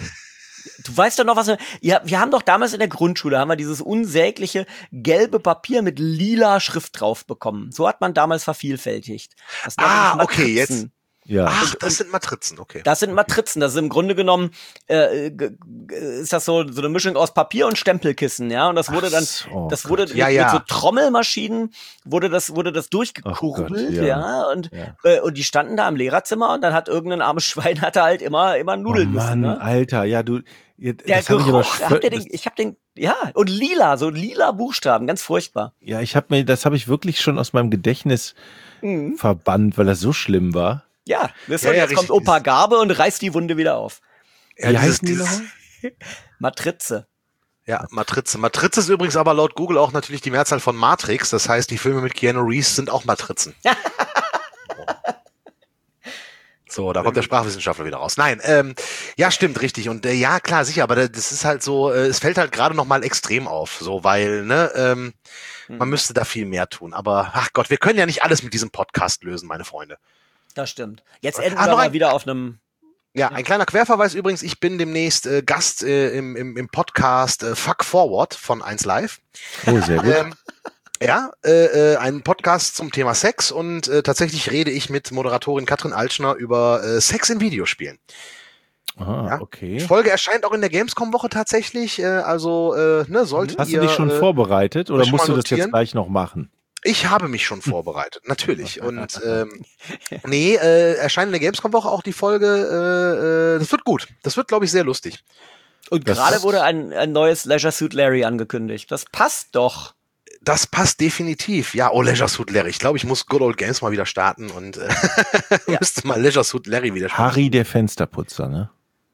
Du weißt doch noch, was... Ja, wir haben doch damals in der Grundschule, haben wir dieses unsägliche gelbe Papier mit lila Schrift drauf bekommen. So hat man damals vervielfältigt. Das nannte
Ah,
sich
okay,
Matrizen.
jetzt.
Ja.
Ach, das sind Matrizen, okay.
Das sind Matrizen. Das ist im Grunde genommen äh, g- g- ist das so so eine Mischung aus Papier und Stempelkissen, ja. Und das wurde dann,
so, oh
das wurde
Gott.
mit,
Ja, ja.
mit so Trommelmaschinen wurde das wurde das
Ach
durchgekurbelt,
Gott,
ja.
ja.
Und
Ja.
äh, und die standen da im Lehrerzimmer und dann hat irgendein armes Schwein hatte halt immer immer
Oh
Nudeln müssen,
Mann,
ne?
Alter, ja, du, jetzt,
Der
das hab ich aber
Geruch, habt ihr den?
das-
Ich hab den, ja. Und lila, so lila Buchstaben, ganz furchtbar.
Ja, ich habe mir, das habe ich wirklich schon aus meinem Gedächtnis
Mhm.
verbannt, weil das so schlimm war.
Ja, wisst
Ja,
ihr,
ja,
jetzt kommt
richtig.
Opa Gabe und reißt die Wunde wieder auf.
Ja,
Wie
dieses,
heißen die
dieses,
nochmal?
Matrize.
ja, Matrize. Matrize ist übrigens aber laut Google auch natürlich die Mehrzahl von Matrix. Das heißt, die Filme mit Keanu Reeves sind auch Matrizen. So, da kommt der Sprachwissenschaftler wieder raus. Nein, ähm, ja, stimmt, richtig. Und äh, ja, klar, sicher, aber das ist halt so, äh, es fällt halt gerade noch mal extrem auf, so, weil, ne, ähm, man müsste da viel mehr tun. Aber, ach Gott, wir können ja nicht alles mit diesem Podcast lösen, meine Freunde.
Das stimmt. Jetzt
Ah,
enden wir
noch
mal
ein-
wieder auf einem.
Ja, ein kleiner Querverweis übrigens, ich bin demnächst äh, Gast äh, im, im, im Podcast äh, Fuck Forward von eins Live.
Oh, sehr gut.
Ähm, ja, äh, äh, ein Podcast zum Thema Sex und äh, tatsächlich rede ich mit Moderatorin Katrin Altschner über äh, Sex in Videospielen.
Aha,
ja.
okay.
Die Folge erscheint auch in der Gamescom-Woche tatsächlich, äh, also äh, ne, solltet
Hast
ihr...
du dich schon
äh,
vorbereitet oder
euch
musst
mal
du das jetzt
notieren?
gleich noch machen?
Ich habe mich schon vorbereitet, natürlich. Und ähm, nee, äh, erscheint in der Gamescom-Woche auch die Folge, äh, äh, das wird gut. Das wird, glaube ich, sehr lustig.
Und
Das-
gerade wurde ein, ein neues Leisure Suit Larry angekündigt. Das passt doch.
Das passt definitiv. Ja, oh, Leisure Suit Larry. Ich glaube, ich muss Good Old Games mal wieder starten und äh, müsste mal Leisure Suit Larry wieder starten.
Harry der Fensterputzer, ne?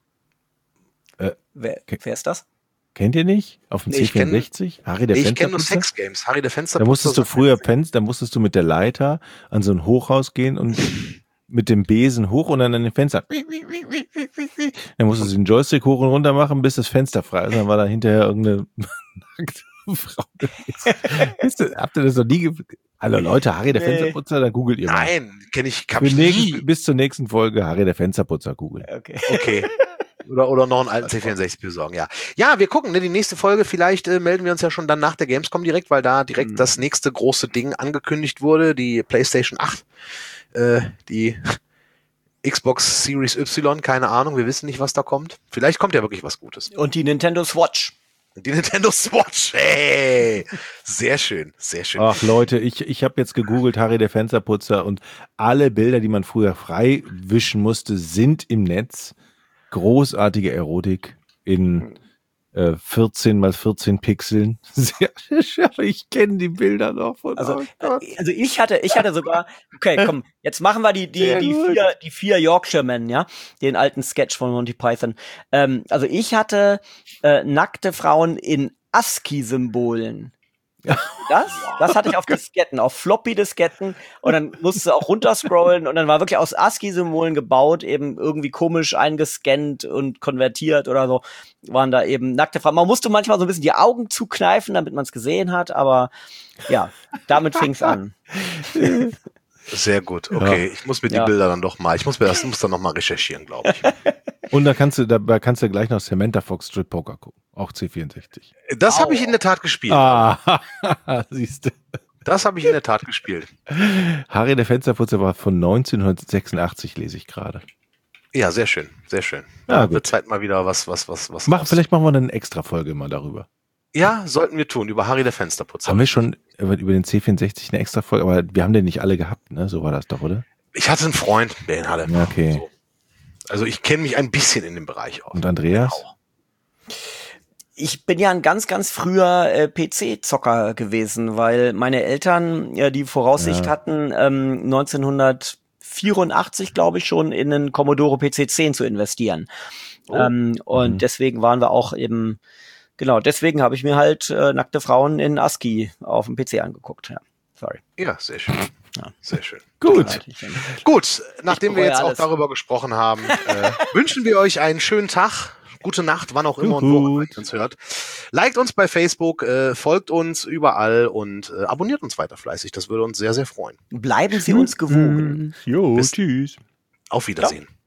Wer,
Okay.
wer ist das?
Kennt ihr nicht? Auf dem
Nee,
C
ich kenn-
vierundsechzig? Harry der
Ich kenne nur
Fensterputzer?
Sex Games. Harry der
Da
Fensterputzer.
musstest du
sagt-
früher Fenster, da musstest du mit der Leiter an so ein Hochhaus gehen und mit dem Besen hoch und dann an den Fenster. Dann musstest du den Joystick hoch und runter machen, bis das Fenster frei ist. Dann war da hinterher irgendeine nackte Frau gewesen. Wisst ihr, habt ihr das noch nie ge Hallo Leute, Harry der
Nee.
Fensterputzer, dann googelt ihr mal.
Nein, kenne ich, hab
Für
ich
nächst,
nie.
bis zur nächsten Folge Harry der Fensterputzer googeln.
Okay.
Okay. Oder, oder noch einen alten C vierundsechzig besorgen, ja. Ja, wir gucken, ne, die nächste Folge, vielleicht äh, melden wir uns ja schon dann nach der Gamescom direkt, weil da direkt
Mhm.
das nächste große Ding angekündigt wurde, die PlayStation acht, äh, die Xbox Series Y, keine Ahnung, wir wissen nicht, was da kommt. Vielleicht kommt ja wirklich was Gutes.
Und die Nintendo Swatch.
Die Nintendo Swatch, hey! Sehr schön, sehr schön.
Ach Leute, ich, ich habe jetzt gegoogelt, Harry der Fensterputzer und alle Bilder, die man früher frei wischen musste, sind im Netz. Großartige Erotik in äh, vierzehn mal vierzehn Pixeln. Sehr schön, ich kenne die Bilder noch von
Also,
oh Gott.
äh, also ich hatte, ich hatte sogar, okay, komm, jetzt machen wir die, die,
Sehr
die
gut.
vier, die vier Yorkshiremen, ja, den alten Sketch von Monty Python. Ähm, also ich hatte äh, nackte Frauen in ASCII-Symbolen. Das, das hatte ich auf Disketten, auf Floppy-Disketten und dann musste du auch runterscrollen und dann war wirklich aus ASCII-Symbolen gebaut, eben irgendwie komisch eingescannt und konvertiert oder so, waren da eben nackte Frauen. Man musste manchmal so ein bisschen die Augen zukneifen, damit man es gesehen hat, aber ja, damit fing es an.
Sehr gut, okay. Ja. Ich muss mir die ja. Bilder dann doch mal, ich muss mir das muss dann noch mal recherchieren, glaube ich.
Und da kannst du, dabei kannst du gleich noch Samantha Fox Strip Poker gucken, auch C vierundsechzig.
Das habe ich in der Tat gespielt.
Ah, siehst du.
Das habe ich in der Tat gespielt.
Harry der Fensterputzer war von neunzehnhundertsechsundachtzig, lese ich gerade.
Ja, sehr schön, sehr schön.
Ja,
da wird Zeit mal wieder was, was, was, was.
Mach, vielleicht machen wir eine extra Folge mal darüber.
Ja, sollten wir tun, über Harry der Fensterputzer.
Haben wir schon über, über den C vierundsechzig eine extra Folge, aber wir haben den nicht alle gehabt, ne? So war das doch, oder?
Ich hatte einen Freund, der ihn hatte.
Okay.
So. Also ich kenne mich ein bisschen in dem Bereich aus.
Und Andreas?
Genau.
Ich bin ja ein ganz, ganz früher äh, P C-Zocker gewesen, weil meine Eltern ja die Voraussicht ja. hatten, ähm, neunzehnhundertvierundachtzig, glaube ich, schon in einen Commodore P C zehn zu investieren. Oh. Ähm, und mhm. deswegen waren wir auch eben, genau, deswegen habe ich mir halt äh, nackte Frauen in ASCII auf dem P C angeguckt. Ja, sorry.
Ja, sehr schön. Ja. Sehr schön.
Gut.
Gut, nachdem wir jetzt alles. auch darüber gesprochen haben, äh, wünschen wir euch einen schönen Tag, gute Nacht, wann auch immer und wo ihr uns hört. Liked uns bei Facebook, äh, folgt uns überall und äh, abonniert uns weiter fleißig. Das würde uns sehr, sehr freuen.
Bleiben Sie uns gewogen.
Jo, Bis tschüss.
Auf Wiedersehen. Ja.